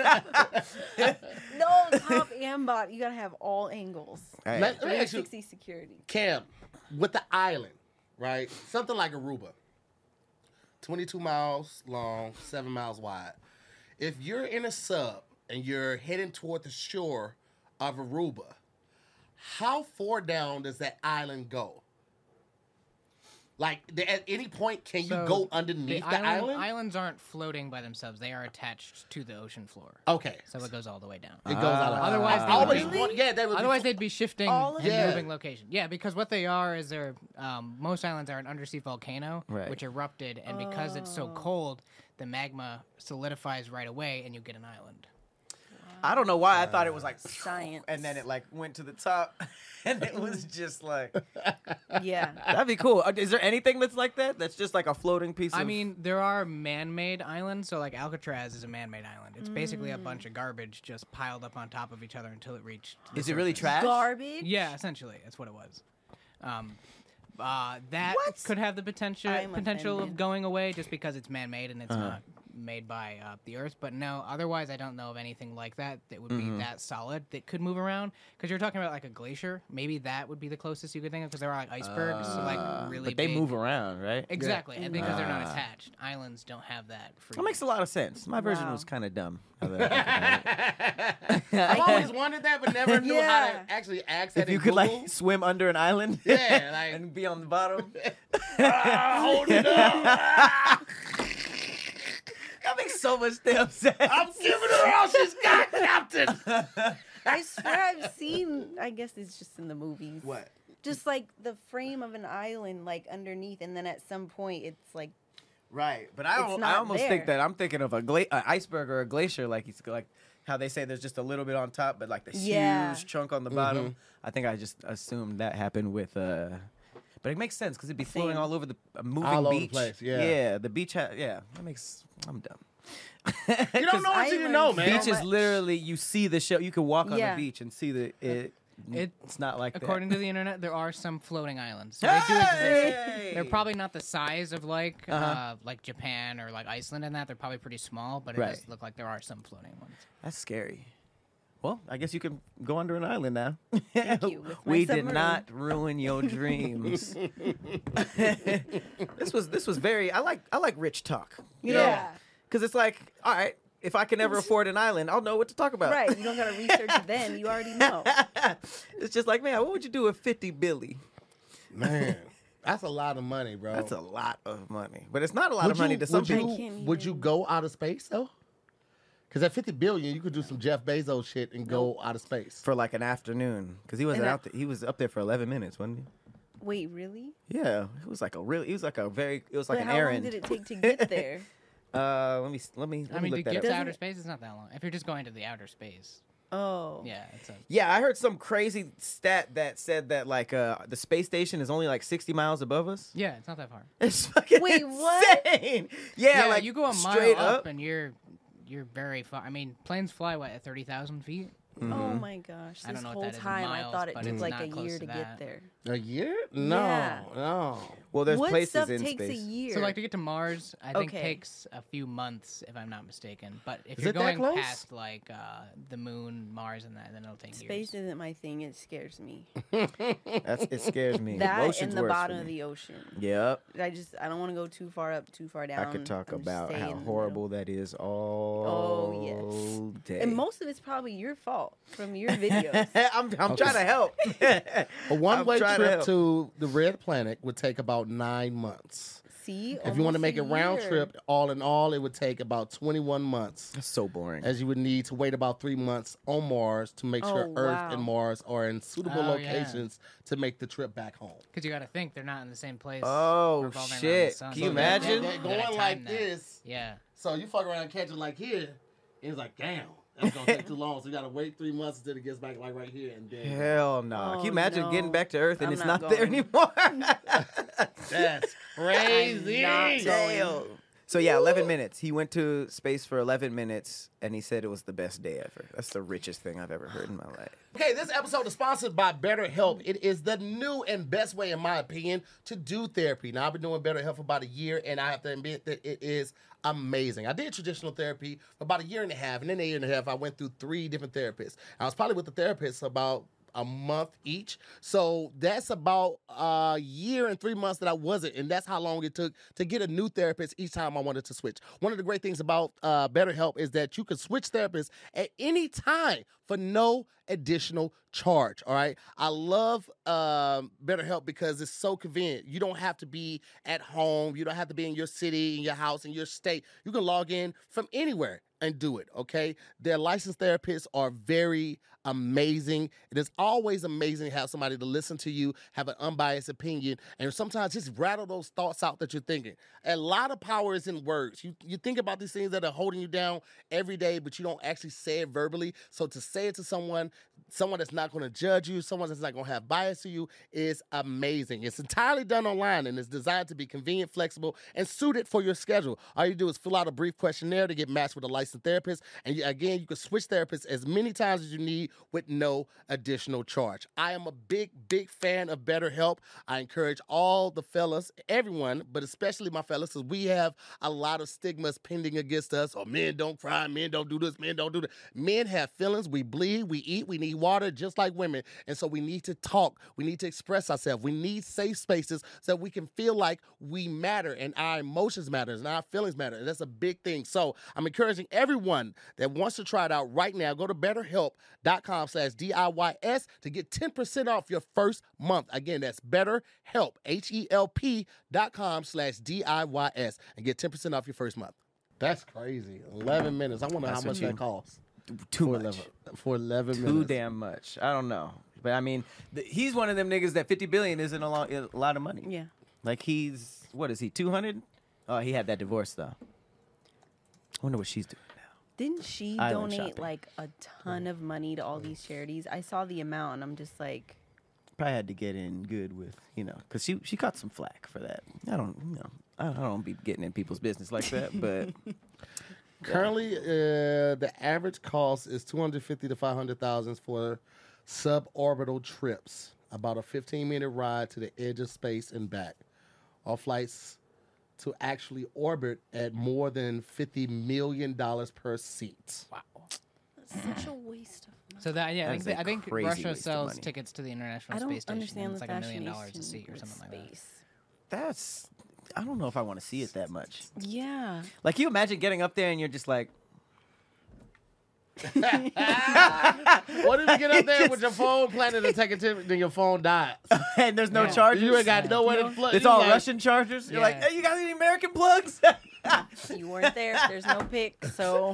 No, top and bottom. You gotta have all angles. Hey, Let me ask you, 360 security. Cam, with the island, right? Something like Aruba, 22 miles long, 7 miles wide. If you're in a sub and you're heading toward the shore of Aruba, how far down does that island go? Like, at any point, can you So, go underneath the island? Islands aren't floating by themselves; they are attached to the ocean floor. Okay. So it goes all the way down. It goes out of Otherwise, I they would always be- want, yeah, they would Otherwise, be, they'd be shifting All of and them? moving location. Yeah, because what they are is they're most islands are an undersea volcano Right. which erupted, and because it's so cold, the magma solidifies right away, and you get an island. I don't know why I thought it was like Science. and then it like went to the top, and it was just like Yeah. that'd be cool. Is there anything that's like that? That's just like a floating piece. I of... mean, there are man-made islands. So, like Alcatraz is a man-made island. It's basically a bunch of garbage just piled up on top of each other until it reached. the is it really surface. trash? Garbage. Yeah, essentially, that's what it was. That What? could have the potential I'm of offended. going away just because it's man-made and it's not made by the Earth. But no, otherwise, I don't know of anything like that that would be that solid that could move around. Because you're talking about like a glacier, maybe that would be the closest you could think of. Because there are like icebergs, like really. But they big. move around, right? Exactly, and because they're not attached, islands don't have that. That makes a lot of sense. My version Wow. was kind of dumb. now that I think about it. I've always wanted that, but never knew how Yeah. to actually ask that If you in could Google. like swim under an island, Yeah, like- and be on the bottom. Hold it up. That makes so much damn sex. I'm giving her all she's got, Captain. I swear I've seen. I guess it's just in the movies. What? Just like the frame of an island, like underneath, and then at some point it's like. Right, but It's I not almost there. think that I'm thinking of an iceberg or a glacier, like it's like how they say there's just a little bit on top, but like the Yeah. huge chunk on the bottom. I think I just assumed that happened with. But it makes sense because it'd be floating Same. all over the moving All over the beach. place, yeah. Yeah, the beach. Yeah, that makes. I'm dumb. You don't know until you islands- know, man. Beach is much. literally you see the show. You can walk on Yeah. the beach and see it's not like According that. to the internet, there are some floating islands. So they do exist. Hey! They're probably not the size of like Japan or like Iceland and that. They're probably pretty small, but it Right. does look like there are some floating ones. That's scary. Well, I guess you can go under an island now. Thank you, with my We did submarine. not ruin your dreams. This was very. I like rich talk. You know, Yeah. because it's like, all right, if I can ever afford an island, I'll know what to talk about. Right. You don't gotta research it then. You already know. It's just like, man, what would you do with 50 billy? Man, that's a lot of money, bro. That's a lot of money, but it's not a lot of money to some would you, people. can't would you even- go out of space though? Because at 50 billion, you could do some Jeff Bezos shit and go out of space. For like an afternoon, because he wasn't And out there. He was up there for 11 minutes, wasn't he? Wait, really? Yeah, it was like a real. It was like a very. It was like But an how long errand. did it take to get there? Let me I mean, look to that get up. to Doesn't outer it- space, it's not that long. If you're just going to the outer space, Oh. yeah, it's a. Yeah, I heard some crazy stat that said that like the space station is only like 60 miles above us. Yeah, it's not that far. It's fucking Wait, what? insane. Yeah, like you go a mile straight up and you're very far. I mean, planes fly what at 30,000 feet. Oh Mm-hmm. my gosh! I don't This know what whole that is in time I miles, thought it but took it's like not a close year to to that. get there. A year? No, Yeah. no. well, there's What places stuff in takes space. a year? So like to get to Mars, I think Okay. takes a few months if I'm not mistaken. But if Is you're it that going close? past like the moon, Mars, and that, then it'll take Space years. isn't my thing. It scares me. It scares me. That Ocean's and the worse for bottom of me. the ocean. Yep. I don't want to go too far up, too far down. I could talk I'm just about staying how in the middle. horrible that is all day. And most of it's probably your fault from your videos. I'm trying to help. A one-way trying to trip help. to the Red Planet would take about 9 months. See, If you want to Almost make a round year. trip, all in all, it would take about 21 months. That's so boring. As you would need to wait about 3 months on Mars to make sure Oh, Earth wow. and Mars are in suitable Oh, yeah. locations to make the trip back home. Because you got to think they're not in the same place. Oh, revolving around shit. the sun. Can you So they gotta- imagine? they They're gotta going time like that. this. Yeah. So you fuck around and catch it like here. It's like, damn, that's gonna take too long. So you gotta wait 3 months until it gets back like right here, and then Hell no. Can Oh, you imagine no. getting back to Earth and I'm it's not not there going. anymore? that's crazy. I'm not Damn. So yeah, 11 minutes. He went to space for 11 minutes, and he said it was the best day ever. That's the richest thing I've ever heard in my life. Okay, this episode is sponsored by BetterHelp. It is the new and best way, in my opinion, to do therapy. Now, I've been doing BetterHelp for about a year, and I have to admit that it is amazing. I did traditional therapy for about a year and a half, and in a year and a half, I went through 3 different therapists. I was probably with the therapist about a month each. So that's about a year and 3 months that I wasn't. And that's how long it took to get a new therapist each time I wanted to switch. One of the great things about BetterHelp is that you can switch therapists at any time for no additional charge. All right. I love BetterHelp because it's so convenient. You don't have to be at home. You don't have to be in your city, in your house, in your state. You can log in from anywhere and do it, okay? Their licensed therapists are very amazing. It is always amazing to have somebody to listen to you, have an unbiased opinion, and sometimes just rattle those thoughts out that you're thinking. A lot of power is in words. You think about these things that are holding you down every day, but you don't actually say it verbally. So to say it to someone that's not going to judge you, someone that's not going to have bias to you, is amazing. It's entirely done online, and it's designed to be convenient, flexible, and suited for your schedule. All you do is fill out a brief questionnaire to get matched with a licensed therapist, and again, you can switch therapists as many times as you need with no additional charge. I am a big fan of BetterHelp. I encourage all the fellas, everyone, but especially my fellas, because we have a lot of stigmas pending against us. Or men don't cry, men don't do this, men don't do that. Men have feelings. We bleed, we eat, we need water just like women. And so we need to talk. We need to express ourselves. We need safe spaces so that we can feel like we matter and our emotions matter and our feelings matter. And that's a big thing. So I'm encouraging everyone that wants to try it out right now, go to BetterHelp.com/DIYS to get 10% off your first month. Again, that's BetterHelp, HELP.com/DIYS, and get 10% off your first month. That's crazy. 11 minutes. I wonder That's how what much you- that costs. Too for much. 11 Too minutes. damn much. I don't know. But I mean, he's one of them niggas that 50 billion isn't a lot of money. Yeah. Like he's, what is he, 200? Oh, he had that divorce though. I wonder what she's doing now. Didn't she Island donate shopping. like a ton of money to all these charities? I saw the amount and I'm just like, Probably had to get in good with, because she caught some flack for that. I don't be getting in people's business like that, but Currently, the average cost is $250,000 to $500,000 for suborbital trips, about a 15-minute ride to the edge of space and back. All flights to actually orbit at more than $50 million per seat. Wow. that's such a waste of money. So that That is a I think crazy Russia waste of sells money. tickets to the International I don't Space Station. understand And it's the like $1 million fascination a seat or with something like that. space. I don't know if I want to see it that much. Yeah. Like, you imagine getting up there and you're just like, What if you get up there with your phone planning to take a trip, then your phone dies? and there's no Yeah. chargers. You ain't got nowhere to plug. It's You all like, Russian chargers. You're like, Yeah. hey, you got any American plugs? You weren't there. There's no pic. So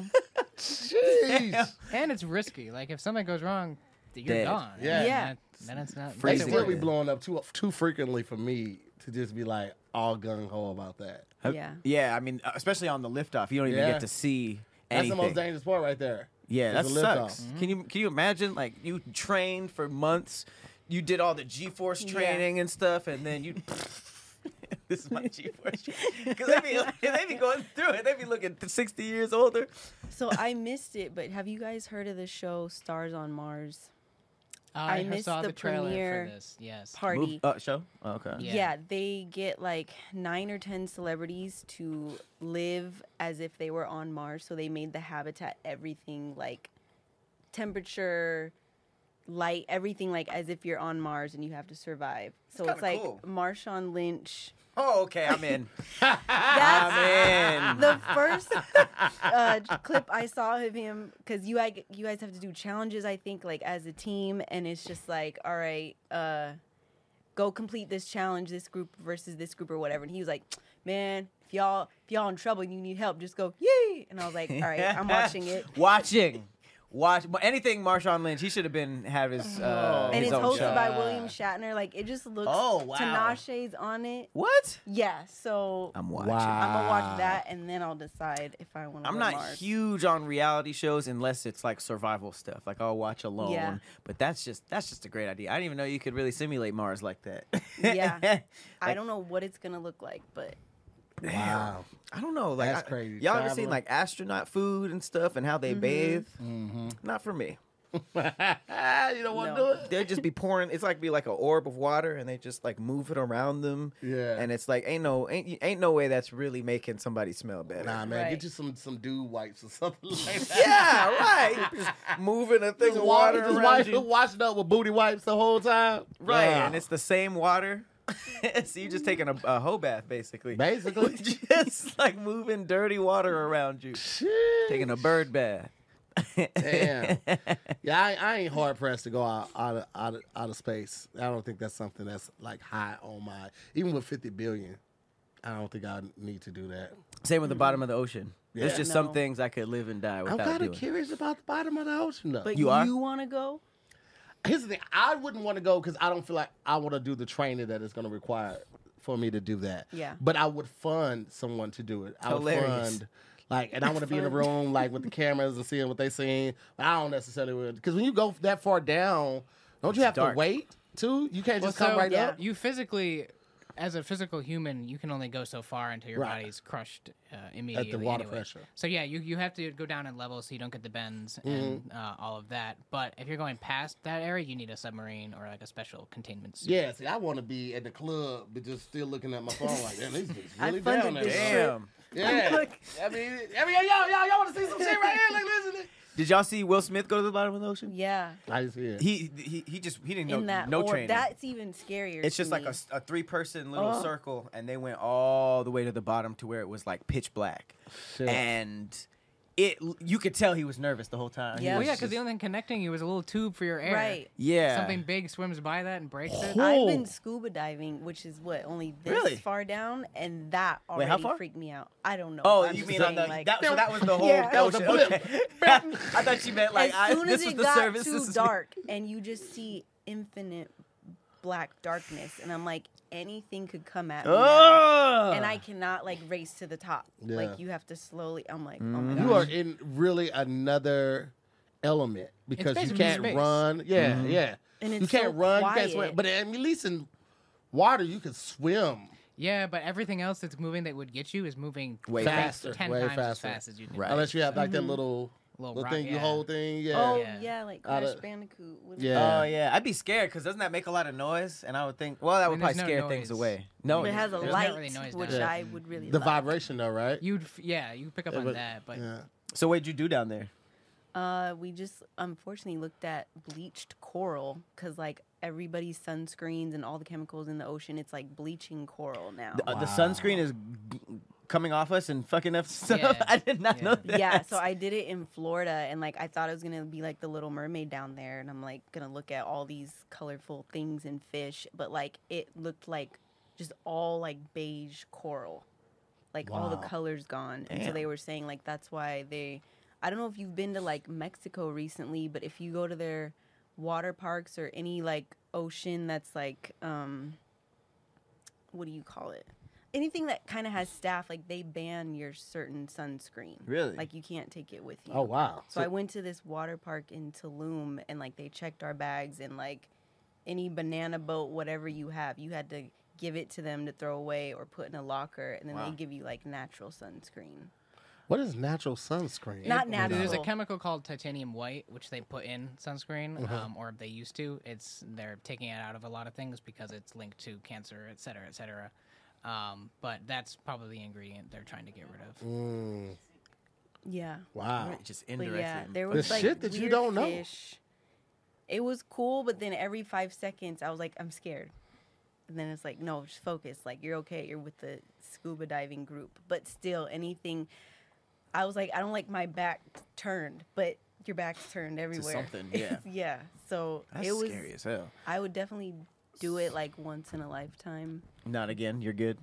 Jeez. And it's risky. Like if something goes wrong, you're Dead. gone. Yeah. And Yeah. Then it's not. They Freezing. still be Yeah. blowing up too frequently for me to just be like all gung ho about that. yeah. Yeah, I mean, especially on the liftoff, you don't even Yeah. get to see That's anything. the most dangerous part right there. Yeah, that It's a liftoff. sucks. Can you imagine, like, you trained for months, you did all the G-force Yeah. training and stuff, and then you this is my G-force training. Because they be going through it. They be looking 60 years older. So I missed it, but have you guys heard of the show Stars on Mars? I missed saw the the trailer premiere for this. Yes. Party. Show? Oh, okay. Yeah. Yeah, they get like 9 or 10 celebrities to live as if they were on Mars. So they made the habitat everything like temperature, light, everything like as if you're on Mars and you have to survive. So That's it's like kinda Marshawn Lynch. Oh, okay, I'm in. That's I'm in. the first clip I saw of him because you guys have to do challenges, I think, like as a team, and it's just like, all right, go complete this challenge, this group versus this group or whatever. And he was like, man, if y'all in trouble and you need help, just go yay. And I was like, all right, I'm watching it. Watch anything Marshawn Lynch. He should have have his And his it's own hosted show. by William Shatner. Like it just looks. Oh, wow. Tinashe's on it. What? Yeah, so I'm watching. Wow. I'm gonna watch that and then I'll decide if I want to. I'm go not to Mars. huge on reality shows unless it's like survival stuff. Like I'll watch Alone, Yeah. but that's just a great idea. I didn't even know you could really simulate Mars like that. Yeah. I don't know what it's gonna look like, but Wow. I don't know. Like That's crazy. Y'all ever seen Traveling. like astronaut food and stuff and how they bathe? Mm-hmm. Not for me. You don't want to No. do it? They just be pouring. It's like an orb of water, and they just like move it around them. Yeah. And it's like ain't no way that's really making somebody smell better. Nah, man, Right. get you some dude wipes or something like that. Yeah, right. Just moving a thing Just of water just around you. washing up with booty wipes the whole time. Right, Yeah. and it's the same water. So you're just taking a hoe bath, basically. Basically. Just like moving dirty water around you. Shit. Taking a bird bath. Damn. Yeah, I ain't hard pressed to go out of space. I don't think that's something that's like high on my. Even with 50 billion, I don't think I need to do that. Same with the bottom of the ocean. There's Yeah. just No. some things I could live and die I'm without kind doing. of curious about the bottom of the ocean, though. but You are? want to go? Here's the thing: I wouldn't want to go because I don't feel like I want to do the training that it's going to require for me to do that. Yeah. But I would fund someone to do it. I would Hilarious. fund. Like, and I want to be in the Fun. room, like, with the cameras and seeing what they seeing. But I don't necessarily because when you go that far down, don't you have dark. to wait too? You can't just come so right yeah. up. You physically, as a physical human, you can only go so far until your Right. body's crushed immediately. water anyway. pressure. So yeah, you have to go down in levels so you don't get the bends and all of that. But if you're going past that area, you need a submarine or like a special containment suit. Yeah, see, I want to be at the club, but just still looking at my phone like, damn, these niggas I really funded down there. this bro. shit. Damn. Yeah. Look. I mean, y'all want to see some shit right here? Like, listen. Did y'all see Will Smith go to the bottom of the ocean? Yeah. I just hear. He didn't know In that no orb, training. that's even scarier. It's to just like me. a 3-person little Oh. circle, and they went all the way to the bottom to where it was like pitch black. Shit. And you could tell he was nervous the whole time. He Yeah. Well, was yeah, because just- the only thing connecting you was a little tube for your air. Right. yeah. Something big swims by that and breaks it. I've been scuba diving, which is what only this Really? far down, and that Wait, already how far? freaked me out. I don't know. Oh, I'm you just mean on saying, the like, so that was the whole Yeah. that was That the was a okay. I thought you meant like as soon as this was it the got service. too this is dark, and you just see infinite black darkness, and I'm like, anything could come at me. now. Oh! And I cannot like race to the top. Yeah. Like you have to slowly. I'm like, oh my You gosh. are in really another element because you basically can't space. run. Yeah, yeah. And you it's can't so run. You can't swim. quiet. But at least in water, you can swim. Yeah, but everything else that's moving that would get you is moving Way faster, 10 way times as faster. fast as you can. Right. Unless you have like that Mhm. little Little rock- thing you yeah. hold thing. Yeah. Oh Yeah. yeah, like Out Crash of- Bandicoot. With Yeah. Oh yeah, I'd be scared because doesn't that make a lot of noise? And I would think, well, that would mean, probably there's scare no things noise. away. No, But it has a There's light, not really noise which down there. I would really The like. vibration though, right? You pick up on but- that, but yeah. So what'd you do down there? We just unfortunately looked at bleached coral because like everybody's sunscreens and all the chemicals in the ocean, it's like bleaching coral now. The sunscreen is coming off us and fucking up stuff. Yeah. I did not Yeah. know that. Yeah, so I did it in Florida, and like I thought it was gonna be like the Little Mermaid down there, and I'm like gonna look at all these colorful things and fish, but like it looked like just all like beige coral, like all the Wow. colors gone. And so Damn. they were saying like that's why they. I don't know if you've been to like Mexico recently, but if you go to their water parks or any like ocean that's like what do you call it? Anything that kind of has staff, like they ban your certain sunscreen. Really? Like you can't take it with you. Oh wow. So I went to this water park in Tulum, and like they checked our bags, and like any banana boat, whatever you have, you had to give it to them to throw away or put in a locker, and then Wow. they give you like natural sunscreen. What is natural sunscreen? Not There's a natural. chemical called titanium white, which they put in sunscreen, Uh-huh. or they used to. They're taking it out of a lot of things because it's linked to cancer, et cetera, et cetera. But that's probably the ingredient they're trying to get rid of. Mm, Yeah. wow. Just But indirectly. yeah, there was like shit that you weird don't know. fish. It was cool, but then every 5 seconds I was like, I'm scared. And then it's like, no, just focus. Like you're okay. You're with the scuba diving group. But still, anything. I was like, I don't like my back turned, but your back's turned everywhere. something, yeah. Yeah. So That's it was. scary as hell. I would definitely do it like once in a lifetime. Not again. You're good.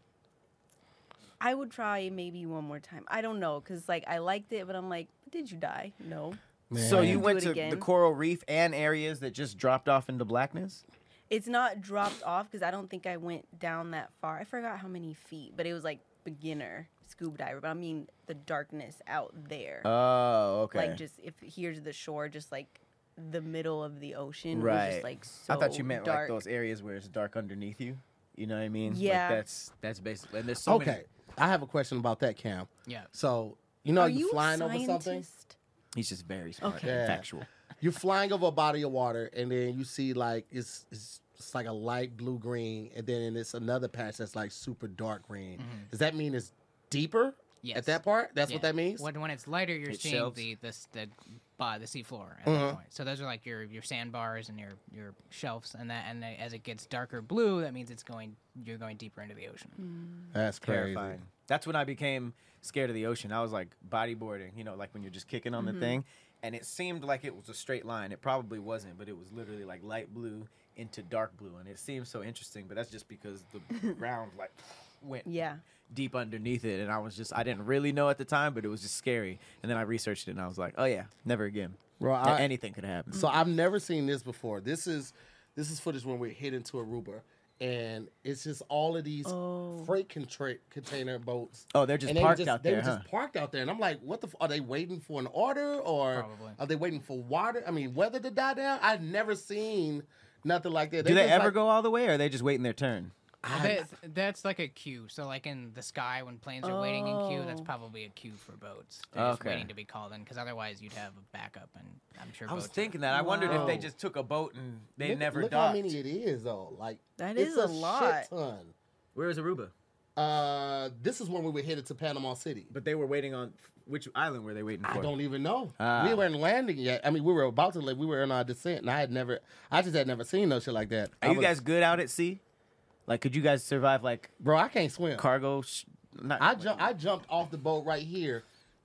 I would try maybe one more time. I don't know, cause like I liked it, but I'm like, did you die? No. So Man. you Do went it to the again. coral reef and areas that just dropped off into blackness? It's not dropped off because I don't think I went down that far. I forgot how many feet, but it was like beginner scuba diver. But I mean the darkness out there. Oh, okay. Like just if here's the shore, just like the middle of the ocean was right. just like so I thought you meant dark. like those areas where it's dark underneath you. You know what I mean? Yeah. Like that's basically. And there's so Okay. many. I have a question about that, Cam. Yeah. So you know Are you're you flying a over something. scientist? He's just very smart Okay. and Yeah. factual. You're flying over a body of water, and then you see like it's like a light blue green, and then it's another patch that's like super dark green. Does that mean it's deeper Yes. at that part? That's Yeah. what that means. When it's lighter, you're It seeing shelves. the seafloor at Uh-huh. that point. So those are like your sandbars and your shelves, and as it gets darker blue, that means you're going deeper into the ocean. That's crazy. Terrifying. That's when I became scared of the ocean. I was like bodyboarding, you know, like when you're just kicking on the thing. And it seemed like it was a straight line. It probably wasn't, but it was literally like light blue into dark blue. And it seemed so interesting, but that's just because the ground like went Yeah. deep underneath it. And I didn't really know at the time, but it was just scary. And then I researched it and I was like, oh yeah, never again. Bro, Anything could happen. So I've never seen this before. This is footage when we're heading to Aruba, and it's just all of these freight container boats. Oh, they're just And they parked just, out they there, were huh? just parked out there, and I'm like, what the? Are they waiting for an order, or Probably. are they waiting for water? I mean, weather to die down. I've never seen nothing like that. Do they just ever like- go all the way, or are they just waiting their turn? That's like a queue. So like in the sky when planes are waiting in queue, that's Oh. probably a queue for boats. They're just Okay. waiting to be called in because otherwise you'd have a backup, and I'm sure. I was boats are- thinking that. I wondered if they Wow. just took a boat and they look, never look docked. how many it is though. Like That it's is a lot. Shit ton. Where is Aruba? This is when we were headed to Panama City. But they were waiting on which island were they waiting for? I don't even know. Ah. We weren't landing yet. I mean, we were about to land. We were in our descent, and I just had never seen no shit like that. Are you guys good out at sea? Like, could you guys survive like Bro, I can't swim. cargo? I jumped off the boat right here,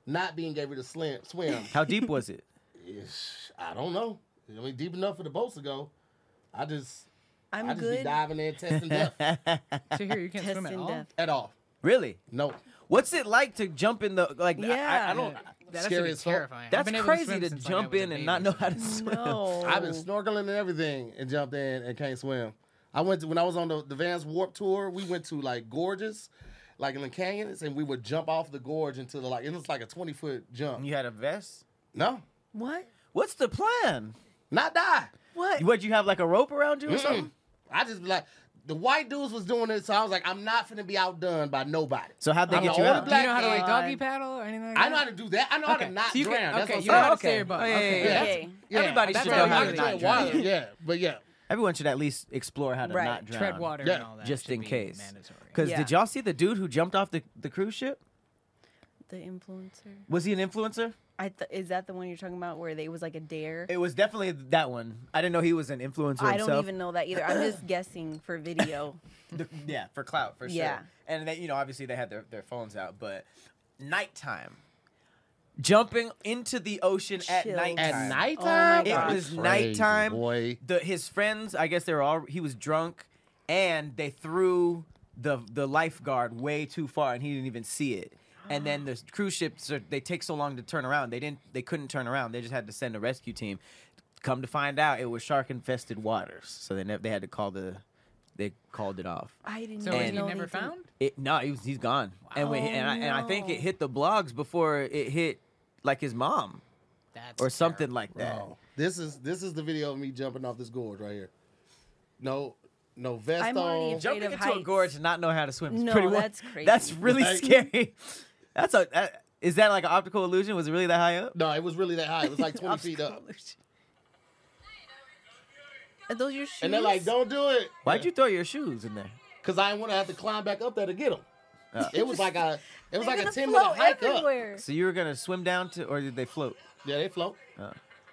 not being able to swim. How deep was it? I don't know. I mean, deep enough for the boats to go. I just be good. diving in, testing depth So here you can't swim at Testing all. depth. at all. Really? No. What's it like to jump in the like? Yeah. I don't. That's Scary as fuck. terrifying. I've That's been able crazy swim to since, like, I jump was a in and baby. not know how to swim. No. I've been snorkeling and everything and jumped in and can't swim. I went to when I was on the Vans Warp Tour. We went to like gorges, like in the canyons, and we would jump off the gorge into the like it was like a 20-foot jump. You had a vest. No, What? What's the plan? not die. What? What you have like a rope around you or something? I just be like the white dudes was doing it, so I was like, I'm not finna be outdone by nobody. So how'd they I'm get the you only out? Do you know how to black like God. doggy paddle or anything? Like I that? know how to do that. I know how to not So you drown. can, That's okay, what you know I'm how to saying. stay your butt. Oh, yeah, Okay. yeah, Okay. Yeah. Everybody That's should how know how you to do it. not drown. water. Yeah, but yeah. Everyone should at least explore how to Right. not drown. Tread water Yeah. and all that. Just should in be case. Mandatory. Because Yeah. did y'all see the dude who jumped off the cruise ship? The influencer. Was he an influencer? Is that the one you're talking about where it was like a dare? It was definitely that one. I didn't know he was an influencer I himself. don't even know that either. I'm just guessing for video. Yeah, for clout, for sure. Yeah. And they, obviously they had their phones out, but nighttime, jumping into the ocean at Chills. nighttime. At nighttime, Oh my It gosh. was Crazy, nighttime. boy. His friends, I guess he was drunk, and they threw the lifeguard way too far, and he didn't even see it. And then the cruise ships they take so long to turn around. They couldn't turn around. They just had to send a rescue team. Come to find out, it was shark infested waters. So they had to they called it off. I didn't So even was he know never anything. found? No, he's gone. And Wow. and I think no. it hit the blogs before it hit like his mom That's or something terrible. like that. Bro, this is the video of me jumping off this gorge right here. No vest I'm already on. afraid Jumping of into a heights. gorge and not know how to swim is No, pretty that's crazy. That's really Like- scary. Is that like an optical illusion? Was it really that high up? No, it was really that high. It was like 20 feet up. Are those your shoes? And they're like, don't do it. Why'd you throw your shoes in there? Because I didn't want to have to climb back up there to get them. It was like a They're 10-minute float hike up. everywhere. So you were gonna swim down to, or did they float? Yeah, they float. Oh.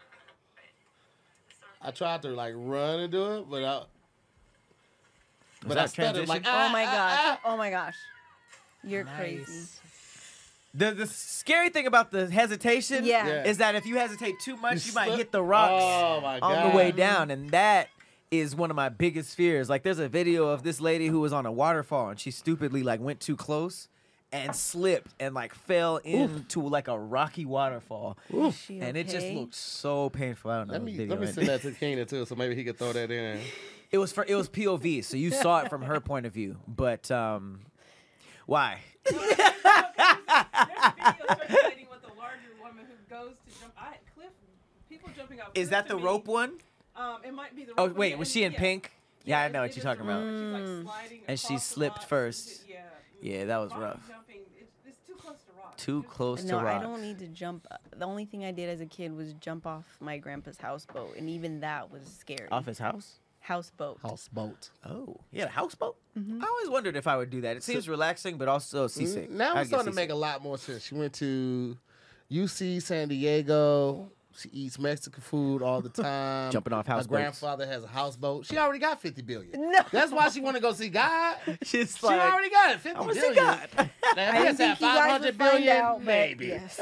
I tried to like run and do it, but I that I stuttered like, transition? Oh my gosh. Oh my gosh. You're Nice. crazy. The scary thing about the hesitation Yeah. Yeah. is that if you hesitate too much, you might slip. hit the rocks Oh my god. on the way down, and that is one of my biggest fears. Like, there's a video of this lady who was on a waterfall, and she stupidly like went too close and slipped and like fell into like a rocky waterfall, Is she and it just okay? looked so painful. I don't know. Let what me video it send that to Keenan too, so maybe he could throw that in. It was POV, so you saw it from her point of view. But why? There's a video speculating with a larger woman who goes to jump. People jumping out. Is cliff that to the me. rope one? It might be the Oh rope one, wait, yeah, was and- she in yeah. pink? Yeah, I know it what is you're the talking rope, about. and she's, like, sliding And she across the slipped rocks first. into- Yeah, that was bottom rough. Jumping, it's too close to rocks. Too close No, to rock. I don't need to jump. The only thing I did as a kid was jump off my grandpa's houseboat, and even that was scary. Off his house? Houseboat. Houseboat. Oh, he had a houseboat? Mm-hmm. I always wondered if I would do that. It seems relaxing, but also seasick. Now I'd it's get starting to make a lot more sense. She went to UC San Diego. She eats Mexican food all the time. Jumping off Her houseboats. grandfather has a houseboat. She already got 50 billion. No. That's why she want to go see God. She's She like, already got it. 50 I want to billion. see God. Now, if I he didn't has think you guys 500 would find billion, out, but maybe. yes.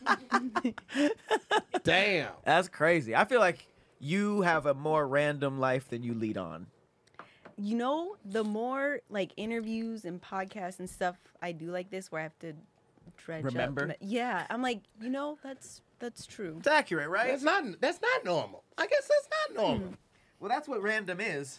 Damn. That's crazy. I feel like you have a more random life than you lead on. You know, the more like interviews and podcasts and stuff I do like this, where I have to dredge Remember? up. Yeah, I'm like, that's true. It's accurate, right? That's not normal. I guess that's not normal. Well, that's what random is.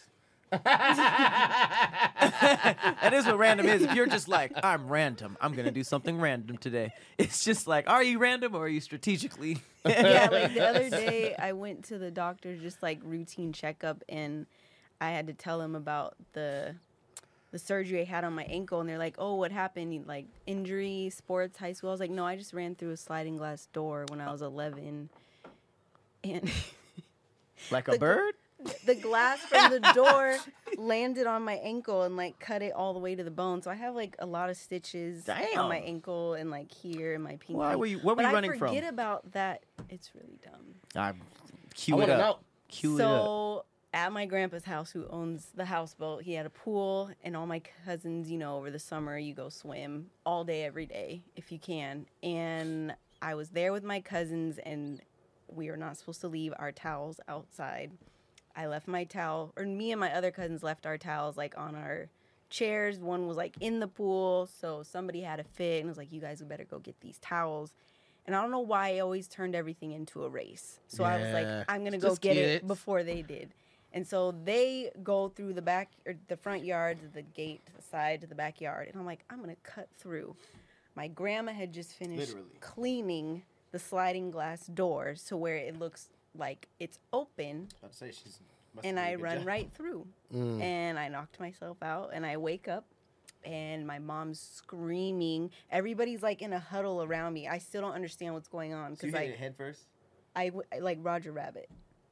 That is what random is. If you're just like, I'm random, I'm gonna do something random today. It's just like, are you random or are you strategically? Yeah, like the other day I went to the doctor, just like routine checkup, and I had to tell him about the surgery I had on my ankle, and they're like, oh, what happened? Like injury, sports, high school? I was like, no, I just ran through a sliding glass door when I was 11. And Like a bird? the glass from the door landed on my ankle and like cut it all the way to the bone. So I have like a lot of stitches Damn. on my ankle and like here in my pinky. Where were you running from? I forget about that. It's really dumb. Cue I it want to up. know. Cue it up. So at my grandpa's house, who owns the houseboat, he had a pool, and all my cousins, over the summer, you go swim all day, every day if you can. And I was there with my cousins, and we were not supposed to leave our towels outside. I left my towel, or me and my other cousins left our towels like on our chairs. One was like in the pool, so somebody had a fit and was like, you guys better go get these towels. And I don't know why I always turned everything into a race. So I was like, I'm going to go Just get kids. it before they did. And so they go through the back, or the front yard, the gate, the side to the backyard. And I'm like, I'm going to cut through. My grandma had just finished cleaning the sliding glass doors to where it looks like it's open. I'd say she's. And I run right through. And I knocked myself out. And I wake up. And my mom's screaming. Everybody's like in a huddle around me. I still don't understand what's going on. So you hit it head first? I like Roger Rabbit.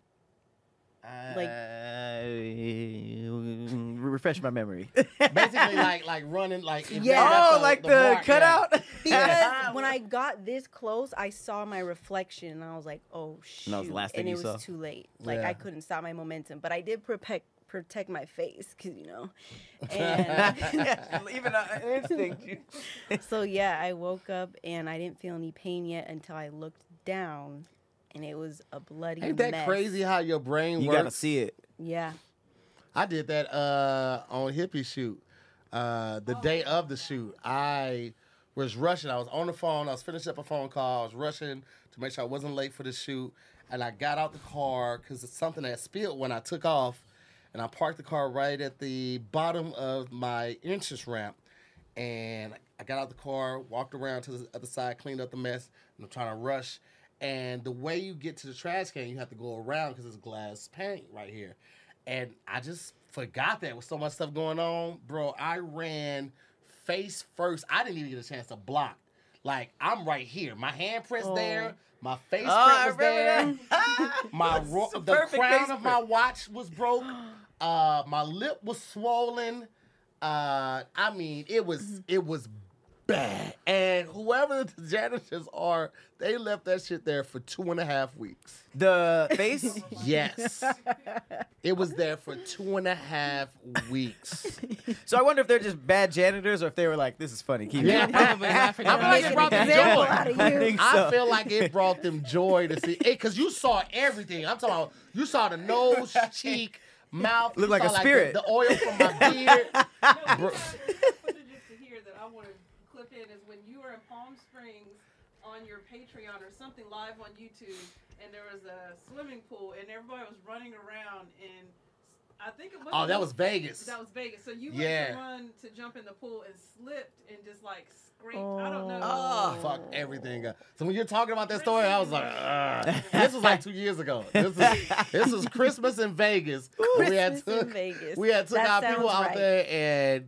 Refresh my memory. Basically, like running, like if Yeah. they got Oh, like the mark, cutout. Because when I got this close, I saw my reflection and I was like, "Oh shoot!" And that was the last thing and you it saw? was too late. Like Yeah. I couldn't stop my momentum, but I did protect my face because And Even instinct. so yeah, I woke up and I didn't feel any pain yet until I looked down, and it was a bloody Ain't that mess. crazy how your brain You works? gotta see it. Yeah. I did that on hippie shoot. The day of the shoot, I was rushing. I was on the phone. I was finishing up a phone call. I was rushing to make sure I wasn't late for the shoot. And I got out the car because it's something that spilled when I took off. And I parked the car right at the bottom of my entrance ramp. And I got out the car, walked around to the other side, cleaned up the mess. And I'm trying to rush. And the way you get to the trash can, you have to go around because there's glass pane right here. And I just forgot that with so much stuff going on. Bro, I ran face first. I didn't even get a chance to block. Like, I'm right here. My hand pressed there. My face print I was there. remember that. The Perfect crown face of my watch was broke. My lip was swollen. I mean, it was bad. And whoever the janitors are, they left that shit there for 2.5 weeks. The face. Yes. It was there for 2.5 weeks. So I wonder if they're just bad janitors or if they were like, "This is funny." Keep Yeah. it. Probably laughing I at feel like me. it brought them Example joy. out of I you. think I so. feel like it brought them joy to see it because you saw everything. I'm talking about you saw the nose, cheek, mouth. Looked you like saw a spirit. The oil from my beard. Bro- Footages to hear that I want to clip in is when you were in Palm Springs on your Patreon or something live on YouTube, and there was a swimming pool, and everybody was running around, and I think it was. Oh, that was Vegas. That was Vegas. So you Yeah. went to jump in the pool and slipped and just like scraped. I don't know. Oh, fuck everything up. So when you're talking about that story, I was like, this was like 2 years ago. This was Christmas in Vegas. Christmas we had in took, Vegas. We had took That our people sounds out right. there and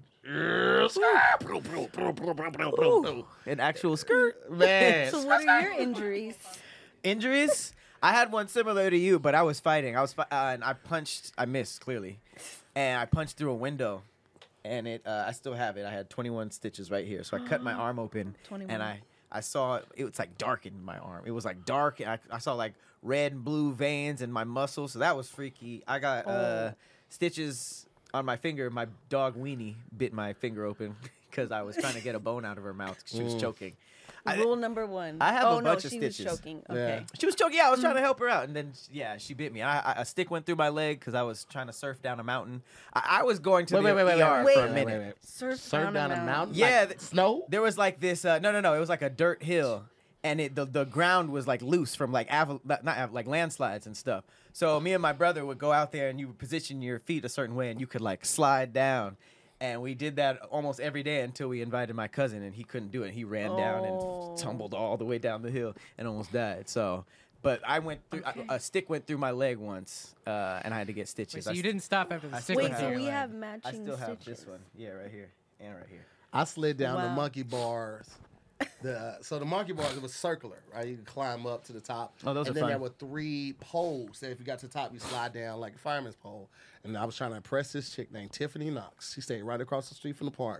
An actual skirt. man. So what are your injuries? Injuries? I had one similar to you, but I was fighting. And I punched. I missed clearly, and I punched through a window, and I still have it. I had 21 stitches right here, so I cut my arm open, 21. and I saw it was like dark in my arm. It was like dark, and I saw like red and blue veins in my muscles, so that was freaky. I got stitches on my finger. My dog Weenie bit my finger open because I was trying to get a bone out of her mouth 'cause she was choking. Rule number 1. I have a oh, bunch no, of she stitches. was choking. Yeah. Okay. She was choking. Yeah, I was trying to help her out, and then she bit me. A stick went through my leg because I was trying to surf down a mountain. I was going to the ER for a minute. Surf Surf down a mountain? Yeah, Like snow? There was like this. No. It was like a dirt hill, and the ground was like loose from like like landslides and stuff. So me and my brother would go out there, and you would position your feet a certain way, and you could like slide down. And we did that almost every day until we invited my cousin, and he couldn't do it. He ran down and tumbled all the way down the hill and almost died. So, but I went through a stick went through my leg once, and I had to get stitches. Wait, so you didn't stop after the stick Wait, went so through your we leg. have I matching still have stitches. this one. Yeah, right here and right here. I slid down the Wow. monkey bars. So the monkey bars, it was circular, right? You could climb up to the top. Oh, those and are then fun. there were 3 poles. And if you got to the top, you slide down like a fireman's pole. And I was trying to impress this chick named Tiffany Knox. She stayed right across the street from the park.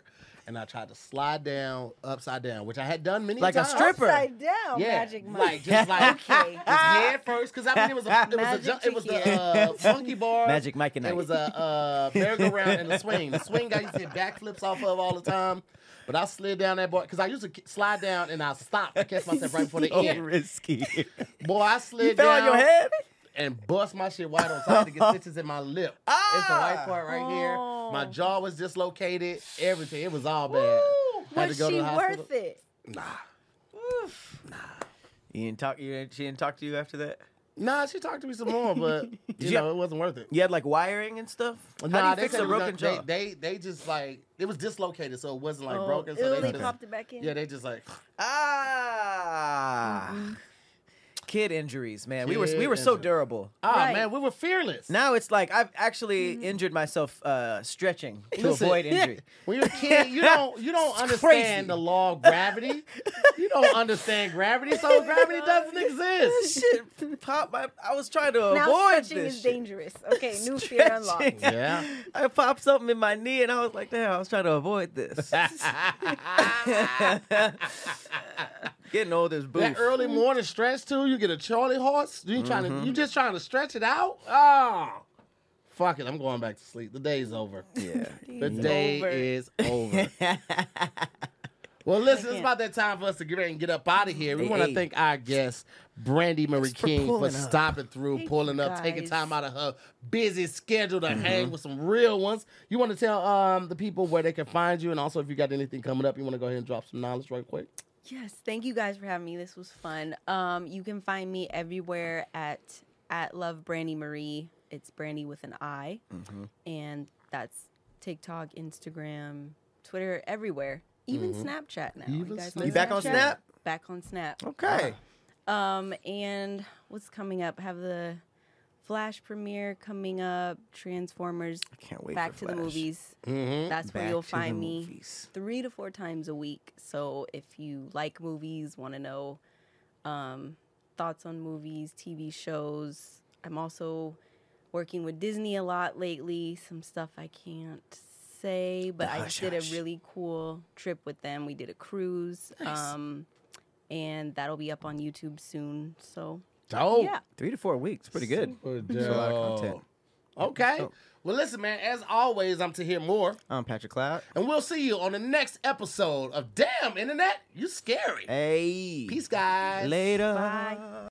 and I tried to slide down upside down, which I had done many Like a times. stripper. Upside down, Yeah, Magic Mike. like just like Okay. his head first, because I mean it was the monkey bar. Magic Mike and It was a merry-go-round and a swing. The swing I used to hit backflips off of all the time. But I slid down that board because I used to slide down and I stopped to catch myself right before the So end. risky. Boy, I slid You fell down on your head? and bust my shit wide on top to get stitches in my lip. It's the white part right here. Oh. My jaw was dislocated. Everything. It was all bad. Had to Was go to she the hospital. worth it? Nah. You didn't talk. She didn't talk to you after that. Nah, she talked to me some more, but you you- know, it wasn't worth it. You had like wiring and stuff. How Nah, do you fix said a it was broken gonna- jaw? They just like it was dislocated, so it wasn't like Oh, broken. So ew, they they just, popped it back in. yeah, they just like Kid injuries, man. We Kid were so injury. durable. Right. man, we were fearless. Now it's like I've actually injured myself stretching to Listen. avoid injury. When you're a kid, you don't understand crazy. the law of gravity. You don't understand gravity, so gravity doesn't exist. Shit, pop! I was trying to Now avoid stretching this. is shit. dangerous. Okay, new fear unlocked. Stretching. Yeah. I popped something in my knee, and I was like, "Damn!" I was trying to avoid this. Getting old is boof. That early morning stretch too, you get a Charlie horse. You Mm-hmm. you just trying to stretch it out? Oh, fuck it, I'm going back to sleep. The day's over. Yeah. The day over. is over. Well, listen, it's can't. about that time for us to get ready and get up out of here. We Hey, want to hey. thank our guest, Brandy Marie Thanks for King, for pulling up. stopping through, Thank pulling you, up, taking guys. time out of her busy schedule to Mm-hmm. hang with some real ones. You want to tell the people where they can find you, and also if you got anything coming up, you want to go ahead and drop some knowledge right quick. Yes, thank you guys for having me. This was fun. You can find me everywhere at Love Brandy Marie. It's Brandy with an I, and that's TikTok, Instagram, Twitter, everywhere, even Snapchat now. Even guys Snap. on You back on Snapchat? Snap? Back on Snap. Okay. And what's coming up? Have the Flash premiere coming up. Transformers. I can't wait Back for to the Flash. movies. Mm-hmm. That's where Back you'll to the find me movies. 3 to 4 times a week. So if you like movies, want to know thoughts on movies, TV shows, I'm also working with Disney a lot lately. Some stuff I can't say, but I Hush, did a hush. really cool trip with them. We did a cruise, and that'll be up on YouTube soon. So Dope. yeah, 3 to 4 weeks. Pretty good. Super That's a lot of content. dope. Okay. Dope. Well, listen, man, as always, I'm to hear more. I'm Patrick Cloud. And we'll see you on the next episode of Damn Internet, You Scary. Hey. Peace, guys. Later. bye.